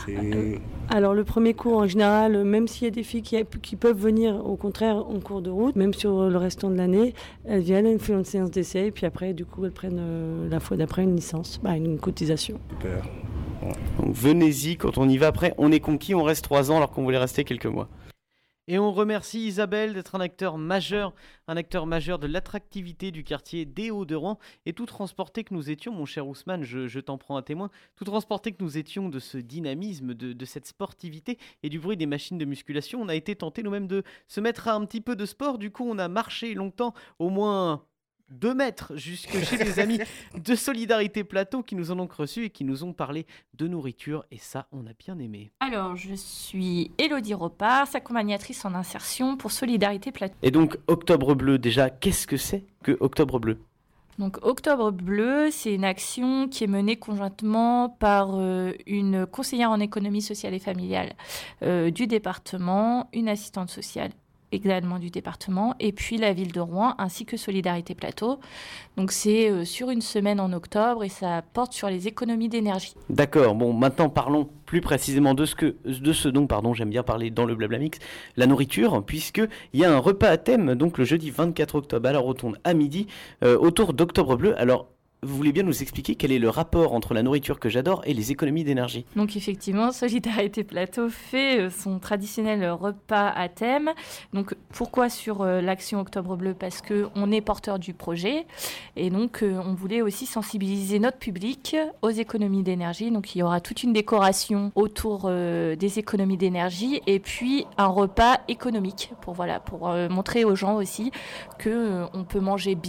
Alors le premier cours, en général, même s'il y a des filles qui peuvent venir, au contraire, en cours de route, même sur le restant de l'année, elles viennent, elles font une séance d'essai, et puis après, du coup, elles prennent la fois d'après une licence, une cotisation. Super. Bon. Donc venez-y, quand on y va après, on est conquis, on reste 3 ans alors qu'on voulait rester quelques mois. Et on remercie Isabelle d'être un acteur majeur de l'attractivité du quartier des Hauts-de-Rouen. Et tout transporté que nous étions, mon cher Ousmane, je t'en prends à témoin, tout transporté que nous étions de ce dynamisme, de cette sportivité et du bruit des machines de musculation, on a été tenté nous-mêmes de se mettre à un petit peu de sport. Du coup, on a marché longtemps, au moins 2 mètres, jusque chez les amis de Solidarité Plateau qui nous en ont reçus et qui nous ont parlé de nourriture. Et ça, on a bien aimé. Alors, je suis Élodie Repars, accompagnatrice en insertion pour Solidarité Plateau. Et donc, Octobre Bleu, déjà, qu'est-ce que c'est que Octobre Bleu ? Donc, Octobre Bleu, c'est une action qui est menée conjointement par une conseillère en économie sociale et familiale du département, une assistante sociale également du département, et puis la ville de Rouen, ainsi que Solidarité Plateau. Donc c'est sur une semaine en octobre, et ça porte sur les économies d'énergie. D'accord, bon, maintenant parlons plus précisément de ce dont j'aime bien parler dans le Blabla Mix, la nourriture, puisqu'il y a un repas à thème, donc le jeudi 24 octobre à la Rotonde à midi, autour d'Octobre Bleu. Alors, vous voulez bien nous expliquer quel est le rapport entre la nourriture que j'adore et les économies d'énergie ? Donc effectivement, Solidarité Plateau fait son traditionnel repas à thème. Donc pourquoi sur l'action Octobre Bleu ? Parce qu'on est porteur du projet et donc on voulait aussi sensibiliser notre public aux économies d'énergie. Donc il y aura toute une décoration autour des économies d'énergie et puis un repas économique pour montrer aux gens aussi qu'on peut manger bien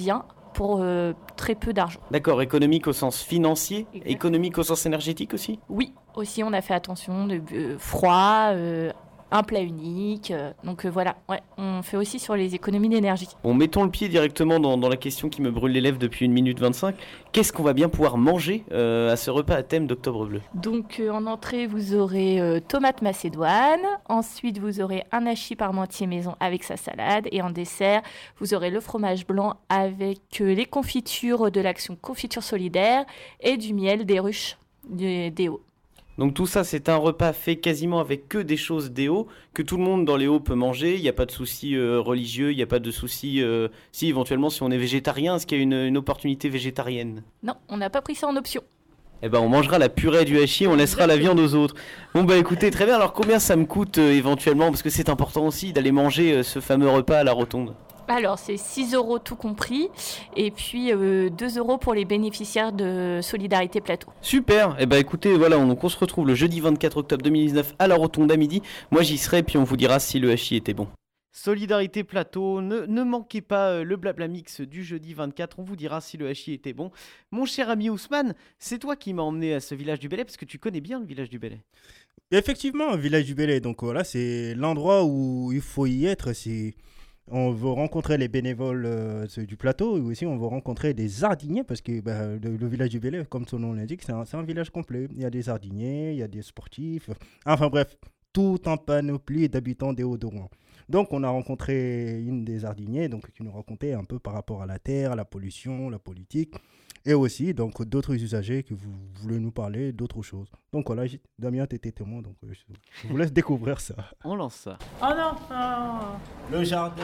pour très peu d'argent. D'accord, économique au sens financier, Exactement. économique au sens énergétique aussi. Oui, aussi on a fait attention de froid, un plat unique. Donc voilà, ouais, on fait aussi sur les économies d'énergie. Bon, mettons le pied directement dans la question qui me brûle les lèvres depuis 1 minute 25. Qu'est-ce qu'on va bien pouvoir manger à ce repas à thème d'Octobre Bleu? Donc en entrée, vous aurez tomate macédoine. Ensuite, vous aurez un hachis parmentier maison avec sa salade. Et en dessert, vous aurez le fromage blanc avec les confitures de l'action Confiture Solidaire et du miel des ruches des Hauts. Donc tout ça, c'est un repas fait quasiment avec que des choses des Hauts, que tout le monde dans les Hauts peut manger. Il n'y a pas de souci religieux, il n'y a pas de souci... Si éventuellement, si on est végétarien, est-ce qu'il y a une opportunité végétarienne? Non, on n'a pas pris ça en option. Eh ben, on mangera la purée du hachis, on laissera la viande aux autres. Bon bah écoutez, très bien. Alors combien ça me coûte éventuellement? Parce que c'est important aussi d'aller manger ce fameux repas à la Rotonde. Alors, c'est 6 € tout compris. Et puis 2 € pour les bénéficiaires de Solidarité Plateau. Super. Eh ben écoutez, voilà, on se retrouve le jeudi 24 octobre 2019 à la Rotonde à midi. Moi j'y serai, puis on vous dira si le hachis était bon. Solidarité Plateau, ne manquez pas le blabla mix du jeudi 24, on vous dira si le hachis était bon. Mon cher ami Ousmane, c'est toi qui m'as emmené à ce village du Bellay, parce que tu connais bien le village du Bellay. Effectivement, village du Bellay, donc voilà, c'est l'endroit où il faut y être si on veut rencontrer les bénévoles du plateau, et aussi on veut rencontrer des jardiniers, parce que le village du Bellay, comme son nom l'indique, c'est un village complet. Il y a des jardiniers, il y a des sportifs, enfin bref, tout un panoplie d'habitants des Hauts-de-Rouen. Donc on a rencontré une des jardiniers qui nous racontait un peu par rapport à la terre, la pollution, la politique, et aussi donc d'autres usagers qui voulaient nous parler d'autres choses. Donc voilà, Damien, tu étais témoin, donc je vous laisse découvrir ça. On lance ça. Oh non, non. Le jardin,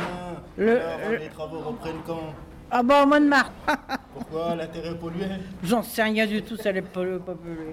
les travaux reprennent quand? Ah bah au mois de mars. Pourquoi? La terre est polluée? J'en sais rien du tout, ça n'est pas pollué.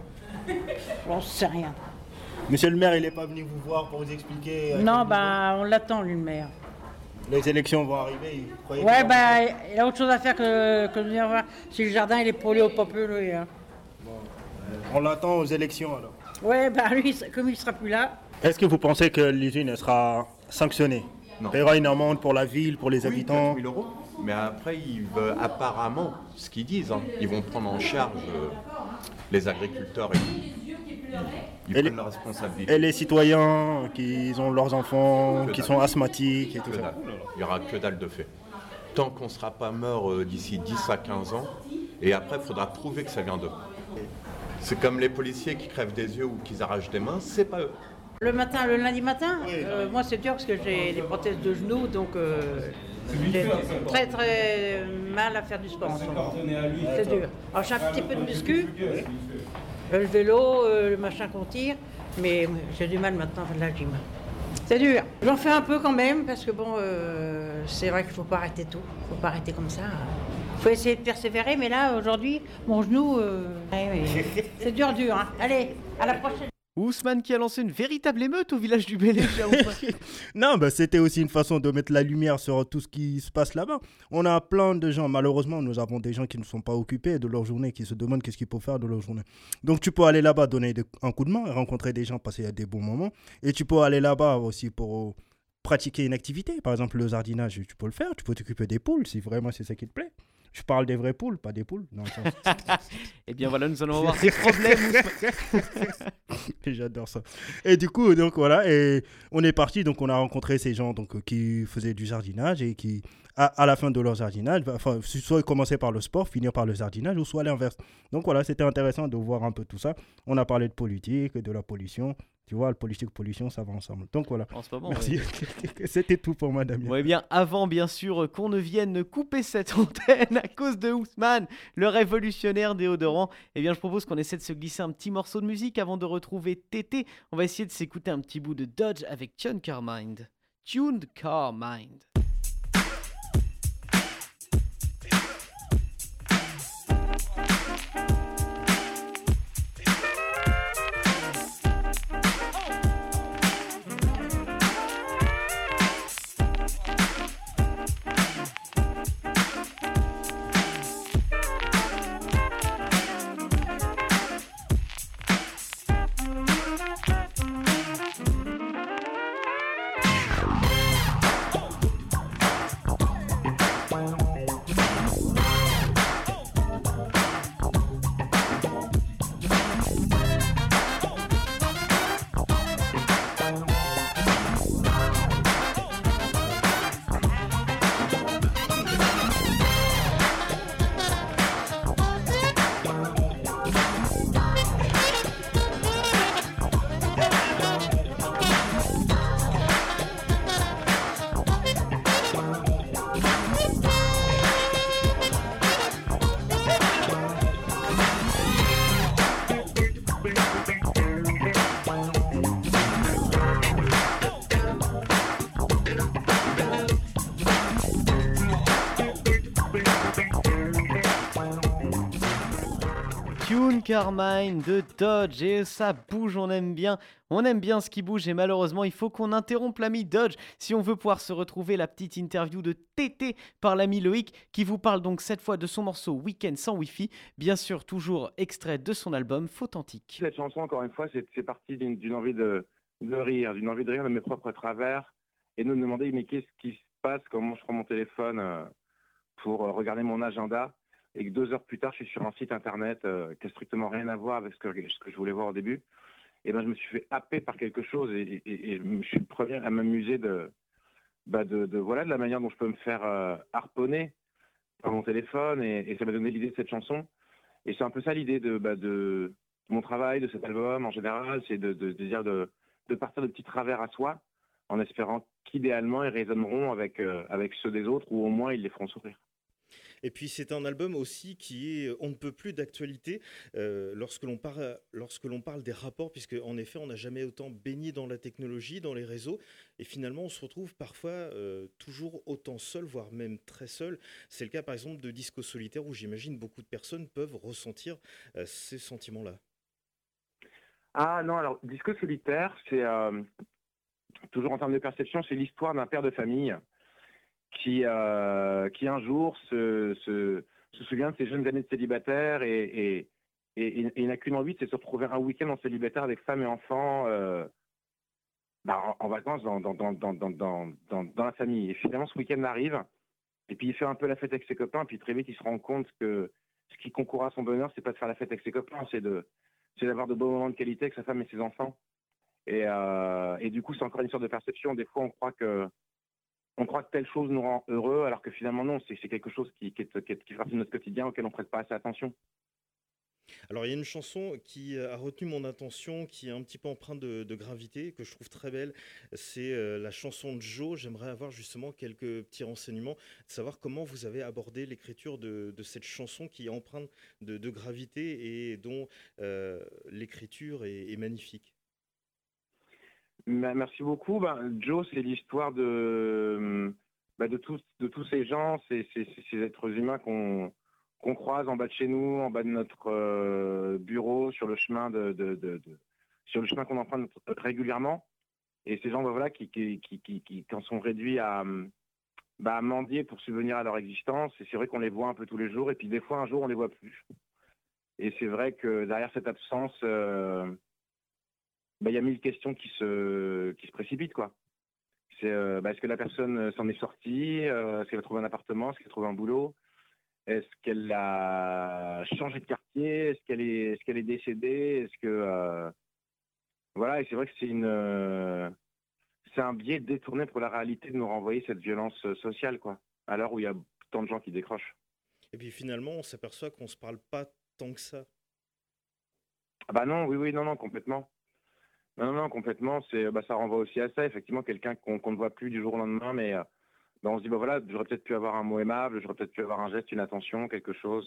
J'en sais rien. Monsieur le maire, il n'est pas venu vous voir pour vous expliquer? Non, bah on l'attend lui le maire. Les élections vont arriver, vous croyez? Ouais, bah il a autre chose à faire que de venir voir si le jardin il est pollué ou pas pollué. Hein. Bon, on l'attend aux élections alors. Ouais, bah lui, comme il sera plus là. Est-ce que vous pensez que l'usine sera sanctionnée? Non. Il y aura une amende pour la ville, pour les habitants? 4 000 €. Mais après, apparemment, ce qu'ils disent, ils vont prendre en charge les agriculteurs et ils prennent la responsabilité. Et les citoyens qui ont leurs enfants, qui sont asthmatiques et tout ça? Il n'y aura que dalle de fait. Tant qu'on ne sera pas mort d'ici 10 à 15 ans, et après, il faudra prouver que ça vient d'eux. C'est comme les policiers qui crèvent des yeux ou qui arrachent des mains, c'est pas eux. Le lundi matin, moi c'est dur parce que j'ai des prothèses de genoux, donc j'ai très très mal à faire du sport en ce moment. C'est dur. Alors j'ai un petit peu de muscu, le vélo, le machin qu'on tire, mais j'ai du mal maintenant à faire de la gym. C'est dur. J'en fais un peu quand même parce que bon, c'est vrai qu'il ne faut pas arrêter tout, il ne faut pas arrêter comme ça. Il faut essayer de persévérer, mais là aujourd'hui, mon genou, c'est dur, hein. Allez, à la prochaine. Ousmane qui a lancé une véritable émeute au village du Bellay. Non, c'était aussi une façon de mettre la lumière sur tout ce qui se passe là-bas. On a plein de gens, malheureusement, nous avons des gens qui ne sont pas occupés de leur journée, qui se demandent qu'est-ce qu'il faut faire de leur journée. Donc tu peux aller là-bas donner un coup de main, rencontrer des gens, passer des bons moments. Et tu peux aller là-bas aussi pour pratiquer une activité. Par exemple, le jardinage, tu peux le faire. Tu peux t'occuper des poules si vraiment c'est ça qui te plaît. Je parle des vraies poules, pas des poules. Dans le sens. Eh bien voilà, nous allons avoir des problèmes. J'adore ça. Et du coup, donc voilà, et on est parti, donc on a rencontré ces gens qui faisaient du jardinage et qui, à la fin de leur jardinage, enfin, soit ils commençaient par le sport, finir par le jardinage, ou soit l'inverse. Donc voilà, c'était intéressant de voir un peu tout ça. On a parlé de politique, de la pollution. Tu vois, le politique et pollution, ça va ensemble. Donc voilà. En ce moment, merci. Ouais. C'était tout pour moi, Damien. Oui, bien, avant, bien sûr, qu'on ne vienne couper cette antenne à cause de Ousmane, le révolutionnaire des Hauts-de-Rouen, eh bien, je propose qu'on essaie de se glisser un petit morceau de musique avant de retrouver Tété. On va essayer de s'écouter un petit bout de Dodge avec Tuned Car Mind. Tuned Car Mind. Carmine de Dodge et ça bouge, on aime bien ce qui bouge et malheureusement il faut qu'on interrompe l'ami Dodge si on veut pouvoir se retrouver la petite interview de Tété par l'ami Loïc qui vous parle donc cette fois de son morceau Week-end sans Wi-Fi, bien sûr toujours extrait de son album Fauthentique. Cette chanson encore une fois c'est parti d'une envie de rire, d'une envie de rire de mes propres travers et de me demander mais qu'est-ce qui se passe, comment je prends mon téléphone pour regarder mon agenda. Et que 2 heures plus tard, je suis sur un site internet qui n'a strictement rien à voir avec ce que je voulais voir au début. Et ben, je me suis fait happer par quelque chose et je suis le premier à m'amuser de la manière dont je peux me faire harponner par mon téléphone et ça m'a donné l'idée de cette chanson. Et c'est un peu ça l'idée de mon travail, de cet album en général, c'est de dire de partir de petits travers à soi en espérant qu'idéalement ils résonneront avec ceux des autres ou au moins ils les feront sourire. Et puis c'est un album aussi qui est on ne peut plus d'actualité lorsque l'on parle des rapports, puisque en effet on n'a jamais autant baigné dans la technologie, dans les réseaux, et finalement on se retrouve parfois toujours autant seul, voire même très seul. C'est le cas par exemple de Disco Solitaire où j'imagine beaucoup de personnes peuvent ressentir ces sentiments-là. Ah non, alors Disco Solitaire, c'est toujours en termes de perception, c'est l'histoire d'un père de famille qui un jour se souvient de ses jeunes années de célibataire et il n'a qu'une envie, c'est de se retrouver un week-end en célibataire avec femme et enfants en vacances dans la famille. Et finalement, ce week-end arrive et puis il fait un peu la fête avec ses copains, puis très vite il se rend compte que ce qui concourt à son bonheur, c'est pas de faire la fête avec ses copains, c'est d'avoir de beaux moments de qualité avec sa femme et ses enfants. Et du coup, c'est encore une sorte de perception. Des fois, on croit que telle chose nous rend heureux, alors que finalement non, c'est quelque chose qui fait partie de notre quotidien auquel on ne prête pas assez attention. Alors il y a une chanson qui a retenu mon attention, qui est un petit peu empreinte de gravité, que je trouve très belle, c'est la chanson de Joe. J'aimerais avoir justement quelques petits renseignements, de savoir comment vous avez abordé l'écriture de cette chanson qui est empreinte de gravité et dont l'écriture est magnifique. Merci beaucoup. Joe, c'est l'histoire de tous ces gens, ces êtres humains qu'on croise en bas de chez nous, en bas de notre bureau, sur le chemin sur le chemin qu'on emprunte régulièrement. Et ces gens, qui en sont réduits à mendier pour subvenir à leur existence. Et c'est vrai qu'on les voit un peu tous les jours. Et puis des fois, un jour, on les voit plus. Et c'est vrai que derrière cette absence, y a 1000 questions qui se précipitent, quoi. C'est est-ce que la personne s'en est sortie, est-ce qu'elle a trouvé un appartement, est-ce qu'elle a trouvé un boulot, est-ce qu'elle a changé de quartier, est-ce qu'elle est décédée, est-ce que et c'est vrai que c'est un biais détourné pour la réalité de nous renvoyer cette violence sociale, quoi, à l'heure où il y a tant de gens qui décrochent. Et puis finalement, on s'aperçoit qu'on se parle pas tant que ça. Non, non, complètement. Non, complètement. Ça renvoie aussi à ça. Effectivement, quelqu'un qu'on ne voit plus du jour au lendemain, mais on se dit, j'aurais peut-être pu avoir un mot aimable, j'aurais peut-être pu avoir un geste, une attention, quelque chose.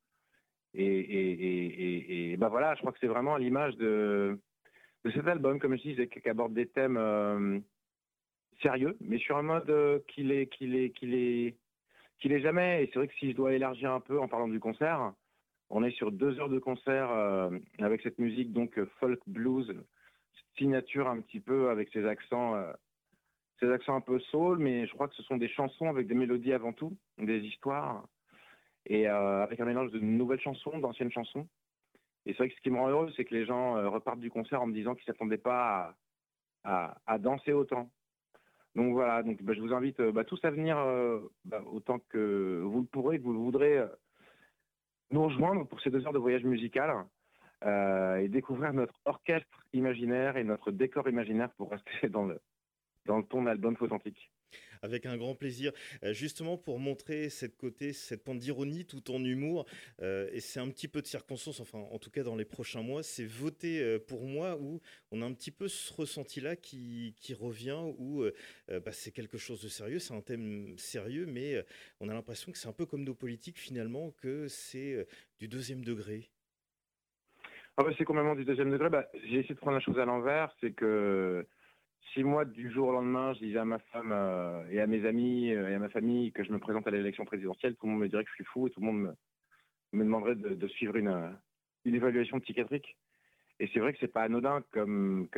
Je crois que c'est vraiment à l'image de cet album, comme je disais, qui aborde des thèmes sérieux, mais sur un mode qu'il est jamais. Et c'est vrai que si je dois élargir un peu en parlant du concert, on est sur 2 heures de concert avec cette musique donc folk blues, signature un petit peu avec ses accents un peu soul, mais je crois que ce sont des chansons avec des mélodies avant tout, des histoires, et avec un mélange de nouvelles chansons, d'anciennes chansons. Et c'est vrai que ce qui me rend heureux, c'est que les gens repartent du concert en me disant qu'ils ne s'attendaient pas à danser autant. Donc voilà, je vous invite tous à venir autant que vous le pourrez, que vous le voudrez, nous rejoindre pour ces 2 heures de voyage musical. Et découvrir notre orchestre imaginaire et notre décor imaginaire pour rester dans le ton de l'album Fauthentique. Avec un grand plaisir, justement pour montrer cette pointe d'ironie tout en humour, et c'est un petit peu de circonstance, enfin en tout cas dans les prochains mois, c'est Voter pour moi où on a un petit peu ce ressenti-là qui revient, où c'est quelque chose de sérieux, c'est un thème sérieux, mais on a l'impression que c'est un peu comme nos politiques finalement, que c'est du 2e degré. C'est complètement du 2e degré. J'ai essayé de prendre la chose à l'envers, c'est que si moi, du jour au lendemain, je disais à ma femme et à mes amis et à ma famille que je me présente à l'élection présidentielle, tout le monde me dirait que je suis fou et tout le monde me demanderait de suivre une une évaluation psychiatrique. Et c'est vrai que c'est pas anodin comme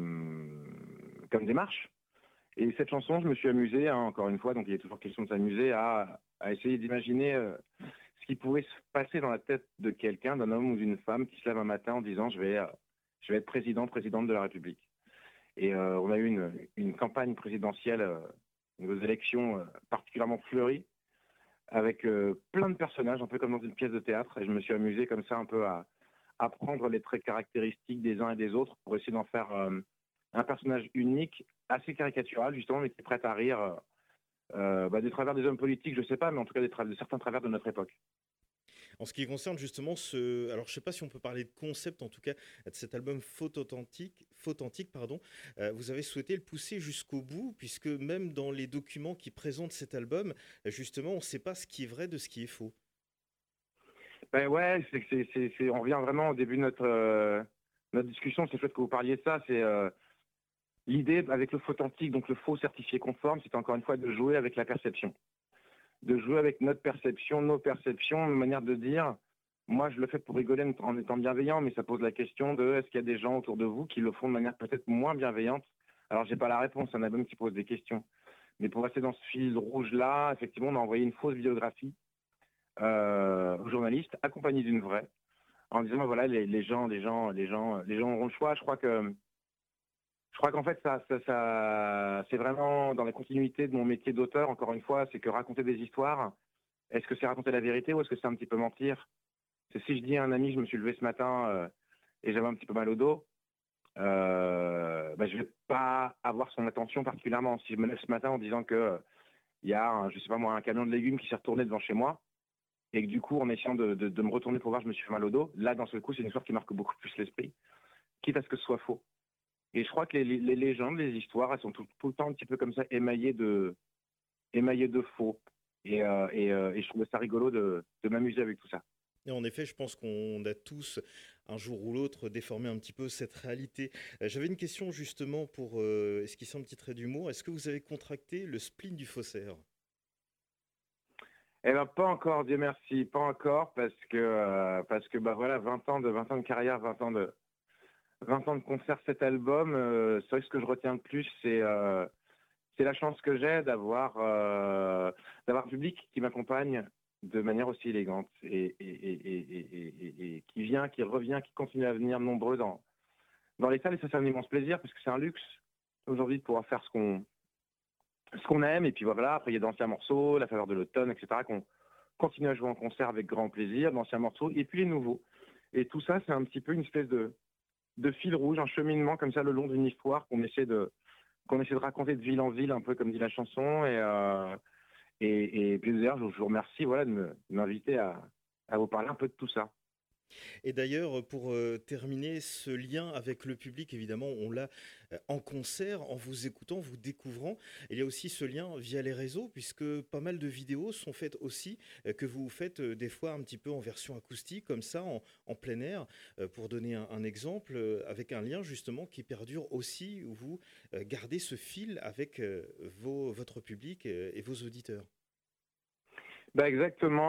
démarche. Et cette chanson, je me suis amusé, hein, encore une fois, donc il est toujours question de s'amuser, à essayer d'imaginer ce qui pouvait se passer dans la tête de quelqu'un, d'un homme ou d'une femme qui se lève un matin en disant je vais être présidente de la République. Et on a eu une campagne présidentielle, aux élections particulièrement fleurie, avec plein de personnages, un peu comme dans une pièce de théâtre. Et je me suis amusé comme ça un peu à prendre les traits caractéristiques des uns et des autres pour essayer d'en faire un personnage unique, assez caricatural justement, mais qui est prêt à rire des travers des hommes politiques, je sais pas, mais en tout cas de certains travers de notre époque. En ce qui concerne justement alors je sais pas si on peut parler de concept, en tout cas de cet album Faute authentique, vous avez souhaité le pousser jusqu'au bout, puisque même dans les documents qui présentent cet album, justement, on ne sait pas ce qui est vrai de ce qui est faux. Ben ouais, on revient vraiment au début de notre discussion, c'est le fait que vous parliez de ça, c'est l'idée avec le faux authentique, donc le faux certifié conforme, c'est encore une fois de jouer avec la perception. De jouer avec notre perception, nos perceptions, une manière de dire, moi je le fais pour rigoler en étant bienveillant, mais ça pose la question de est-ce qu'il y a des gens autour de vous qui le font de manière peut-être moins bienveillante. Alors j'ai pas la réponse, c'est un album qui pose des questions. Mais pour rester dans ce fil rouge-là, effectivement, on a envoyé une fausse biographie aux journalistes, accompagnée d'une vraie, en disant voilà, les gens auront le choix. Je crois qu'en fait, ça c'est vraiment dans la continuité de mon métier d'auteur, encore une fois, c'est que raconter des histoires, est-ce que c'est raconter la vérité ou est-ce que c'est un petit peu mentir? C'est si je dis à un ami, je me suis levé ce matin et j'avais un petit peu mal au dos, je vais pas avoir son attention particulièrement. Si je me lève ce matin en disant que il y a, un camion de légumes qui s'est retourné devant chez moi, et que du coup, en essayant de me retourner pour voir, je me suis fait mal au dos, là, d'un seul coup, c'est une histoire qui marque beaucoup plus l'esprit, quitte à ce que ce soit faux. Et je crois que les légendes, les histoires, elles sont tout le temps un petit peu comme ça, émaillées de faux. Et je trouvais ça rigolo de m'amuser avec tout ça. Et en effet, je pense qu'on a tous, un jour ou l'autre, déformé un petit peu cette réalité. J'avais une question justement pour esquisser un petit trait d'humour. Est-ce que vous avez contracté le spleen du faussaire? Eh ben pas encore, Dieu merci, pas encore, parce que voilà, 20 ans de carrière, 20 ans de concert, cet album, c'est vrai que ce que je retiens le plus, c'est la chance que j'ai d'avoir un public qui m'accompagne de manière aussi élégante et qui vient, qui revient, qui continue à venir nombreux dans les salles, et ça c'est un immense plaisir parce que c'est un luxe aujourd'hui de pouvoir faire ce qu'on aime. Et puis voilà, après il y a d'anciens morceaux, La Faveur de l'automne, etc., qu'on continue à jouer en concert avec grand plaisir, d'anciens morceaux, et puis les nouveaux. Et tout ça, c'est un petit peu une espèce de fil rouge, un cheminement comme ça le long d'une histoire qu'on essaie de raconter de ville en ville, un peu comme dit la chanson. Et puis d'ailleurs, je vous remercie de m'inviter à vous parler un peu de tout ça. Et d'ailleurs, pour terminer, ce lien avec le public, évidemment, on l'a en concert, en vous écoutant, vous découvrant. Il y a aussi ce lien via les réseaux, puisque pas mal de vidéos sont faites aussi, que vous faites des fois un petit peu en version acoustique, comme ça, en plein air. Pour donner un exemple, avec un lien justement qui perdure aussi, où vous gardez ce fil avec votre public et vos auditeurs. Exactement,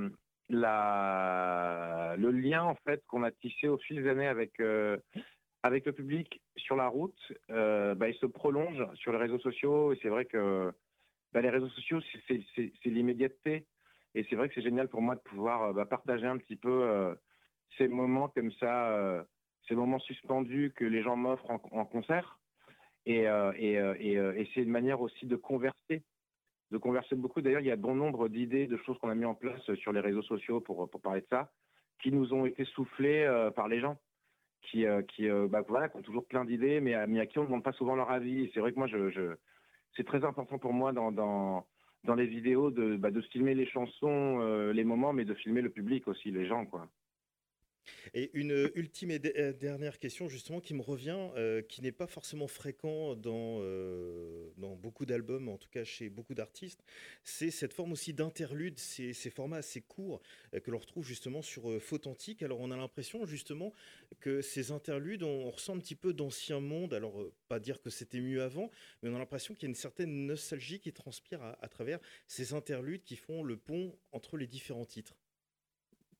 le lien en fait qu'on a tissé au fil des années avec le public sur la route, il se prolonge sur les réseaux sociaux. Et c'est vrai que les réseaux sociaux, c'est l'immédiateté, et c'est vrai que c'est génial pour moi de pouvoir partager un petit peu ces moments comme ça, ces moments suspendus que les gens m'offrent en concert, et c'est une manière aussi de converser beaucoup. D'ailleurs, il y a bon nombre d'idées, de choses qu'on a mis en place sur les réseaux sociaux pour parler de ça, qui nous ont été soufflées par les gens, qui ont toujours plein d'idées, mais à qui on ne demande pas souvent leur avis. Et c'est vrai que moi, c'est très important pour moi dans les vidéos de filmer les chansons, les moments, mais de filmer le public aussi, les gens, quoi. Et une ultime et dernière question justement qui me revient, qui n'est pas forcément fréquent dans beaucoup d'albums, en tout cas chez beaucoup d'artistes, c'est cette forme aussi d'interlude, ces formats assez courts que l'on retrouve justement sur Fauthentique. Alors on a l'impression justement que ces interludes, on ressent un petit peu d'ancien monde, alors pas dire que c'était mieux avant, mais on a l'impression qu'il y a une certaine nostalgie qui transpire à travers ces interludes qui font le pont entre les différents titres.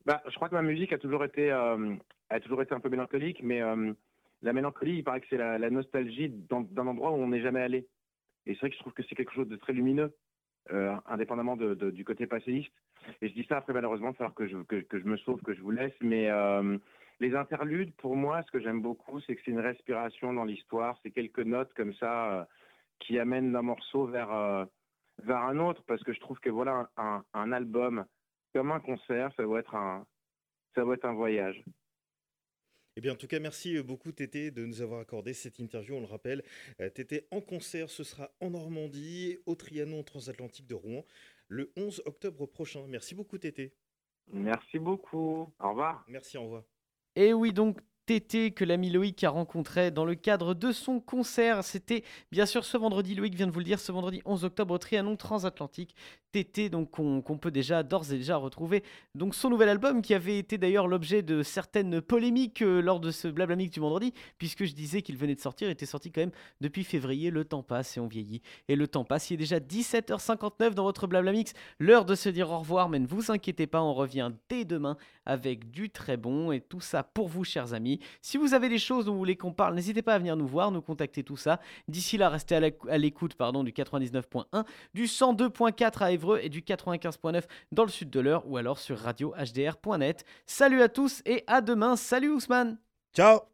Je crois que ma musique a toujours été un peu mélancolique, mais la mélancolie, il paraît que c'est la nostalgie d'un endroit où on n'est jamais allé. Et c'est vrai que je trouve que c'est quelque chose de très lumineux, indépendamment du côté passéiste. Et je dis ça après, malheureusement, il va falloir que je me sauve, que je vous laisse. Mais les interludes, pour moi, ce que j'aime beaucoup, c'est que c'est une respiration dans l'histoire. C'est quelques notes comme ça qui amènent d'un morceau vers un autre. Parce que je trouve que voilà, un album comme un concert, ça doit être un voyage. Eh bien, en tout cas, merci beaucoup Tété de nous avoir accordé cette interview. On le rappelle, Tété en concert, ce sera en Normandie, au Trianon transatlantique de Rouen, le 11 octobre prochain. Merci beaucoup Tété. Merci beaucoup. Au revoir. Merci, au revoir. Et oui, donc Tété que l'ami Loïc a rencontré dans le cadre de son concert. C'était bien sûr ce vendredi, Loïc vient de vous le dire, ce vendredi 11 octobre au Trianon transatlantique. Tété, donc qu'on peut d'ores et déjà retrouver donc son nouvel album qui avait été d'ailleurs l'objet de certaines polémiques lors de ce Blabla Mix du vendredi, puisque je disais qu'il venait de sortir, il était sorti quand même depuis février. Le temps passe et on vieillit, et le temps passe. Il est déjà 17h59 dans votre Blabla Mix, l'heure de se dire au revoir, mais ne vous inquiétez pas, on revient dès demain avec du très bon, et tout ça pour vous, chers amis. Si vous avez des choses dont vous voulez qu'on parle, n'hésitez pas à venir nous voir, nous contacter, tout ça. D'ici là, restez à l'écoute du 99.1, du 102.4 à Évreux et du 95.9 dans le sud de l'Eure, ou alors sur radio-hdr.net. Salut à tous et à demain. Salut Ousmane. Ciao.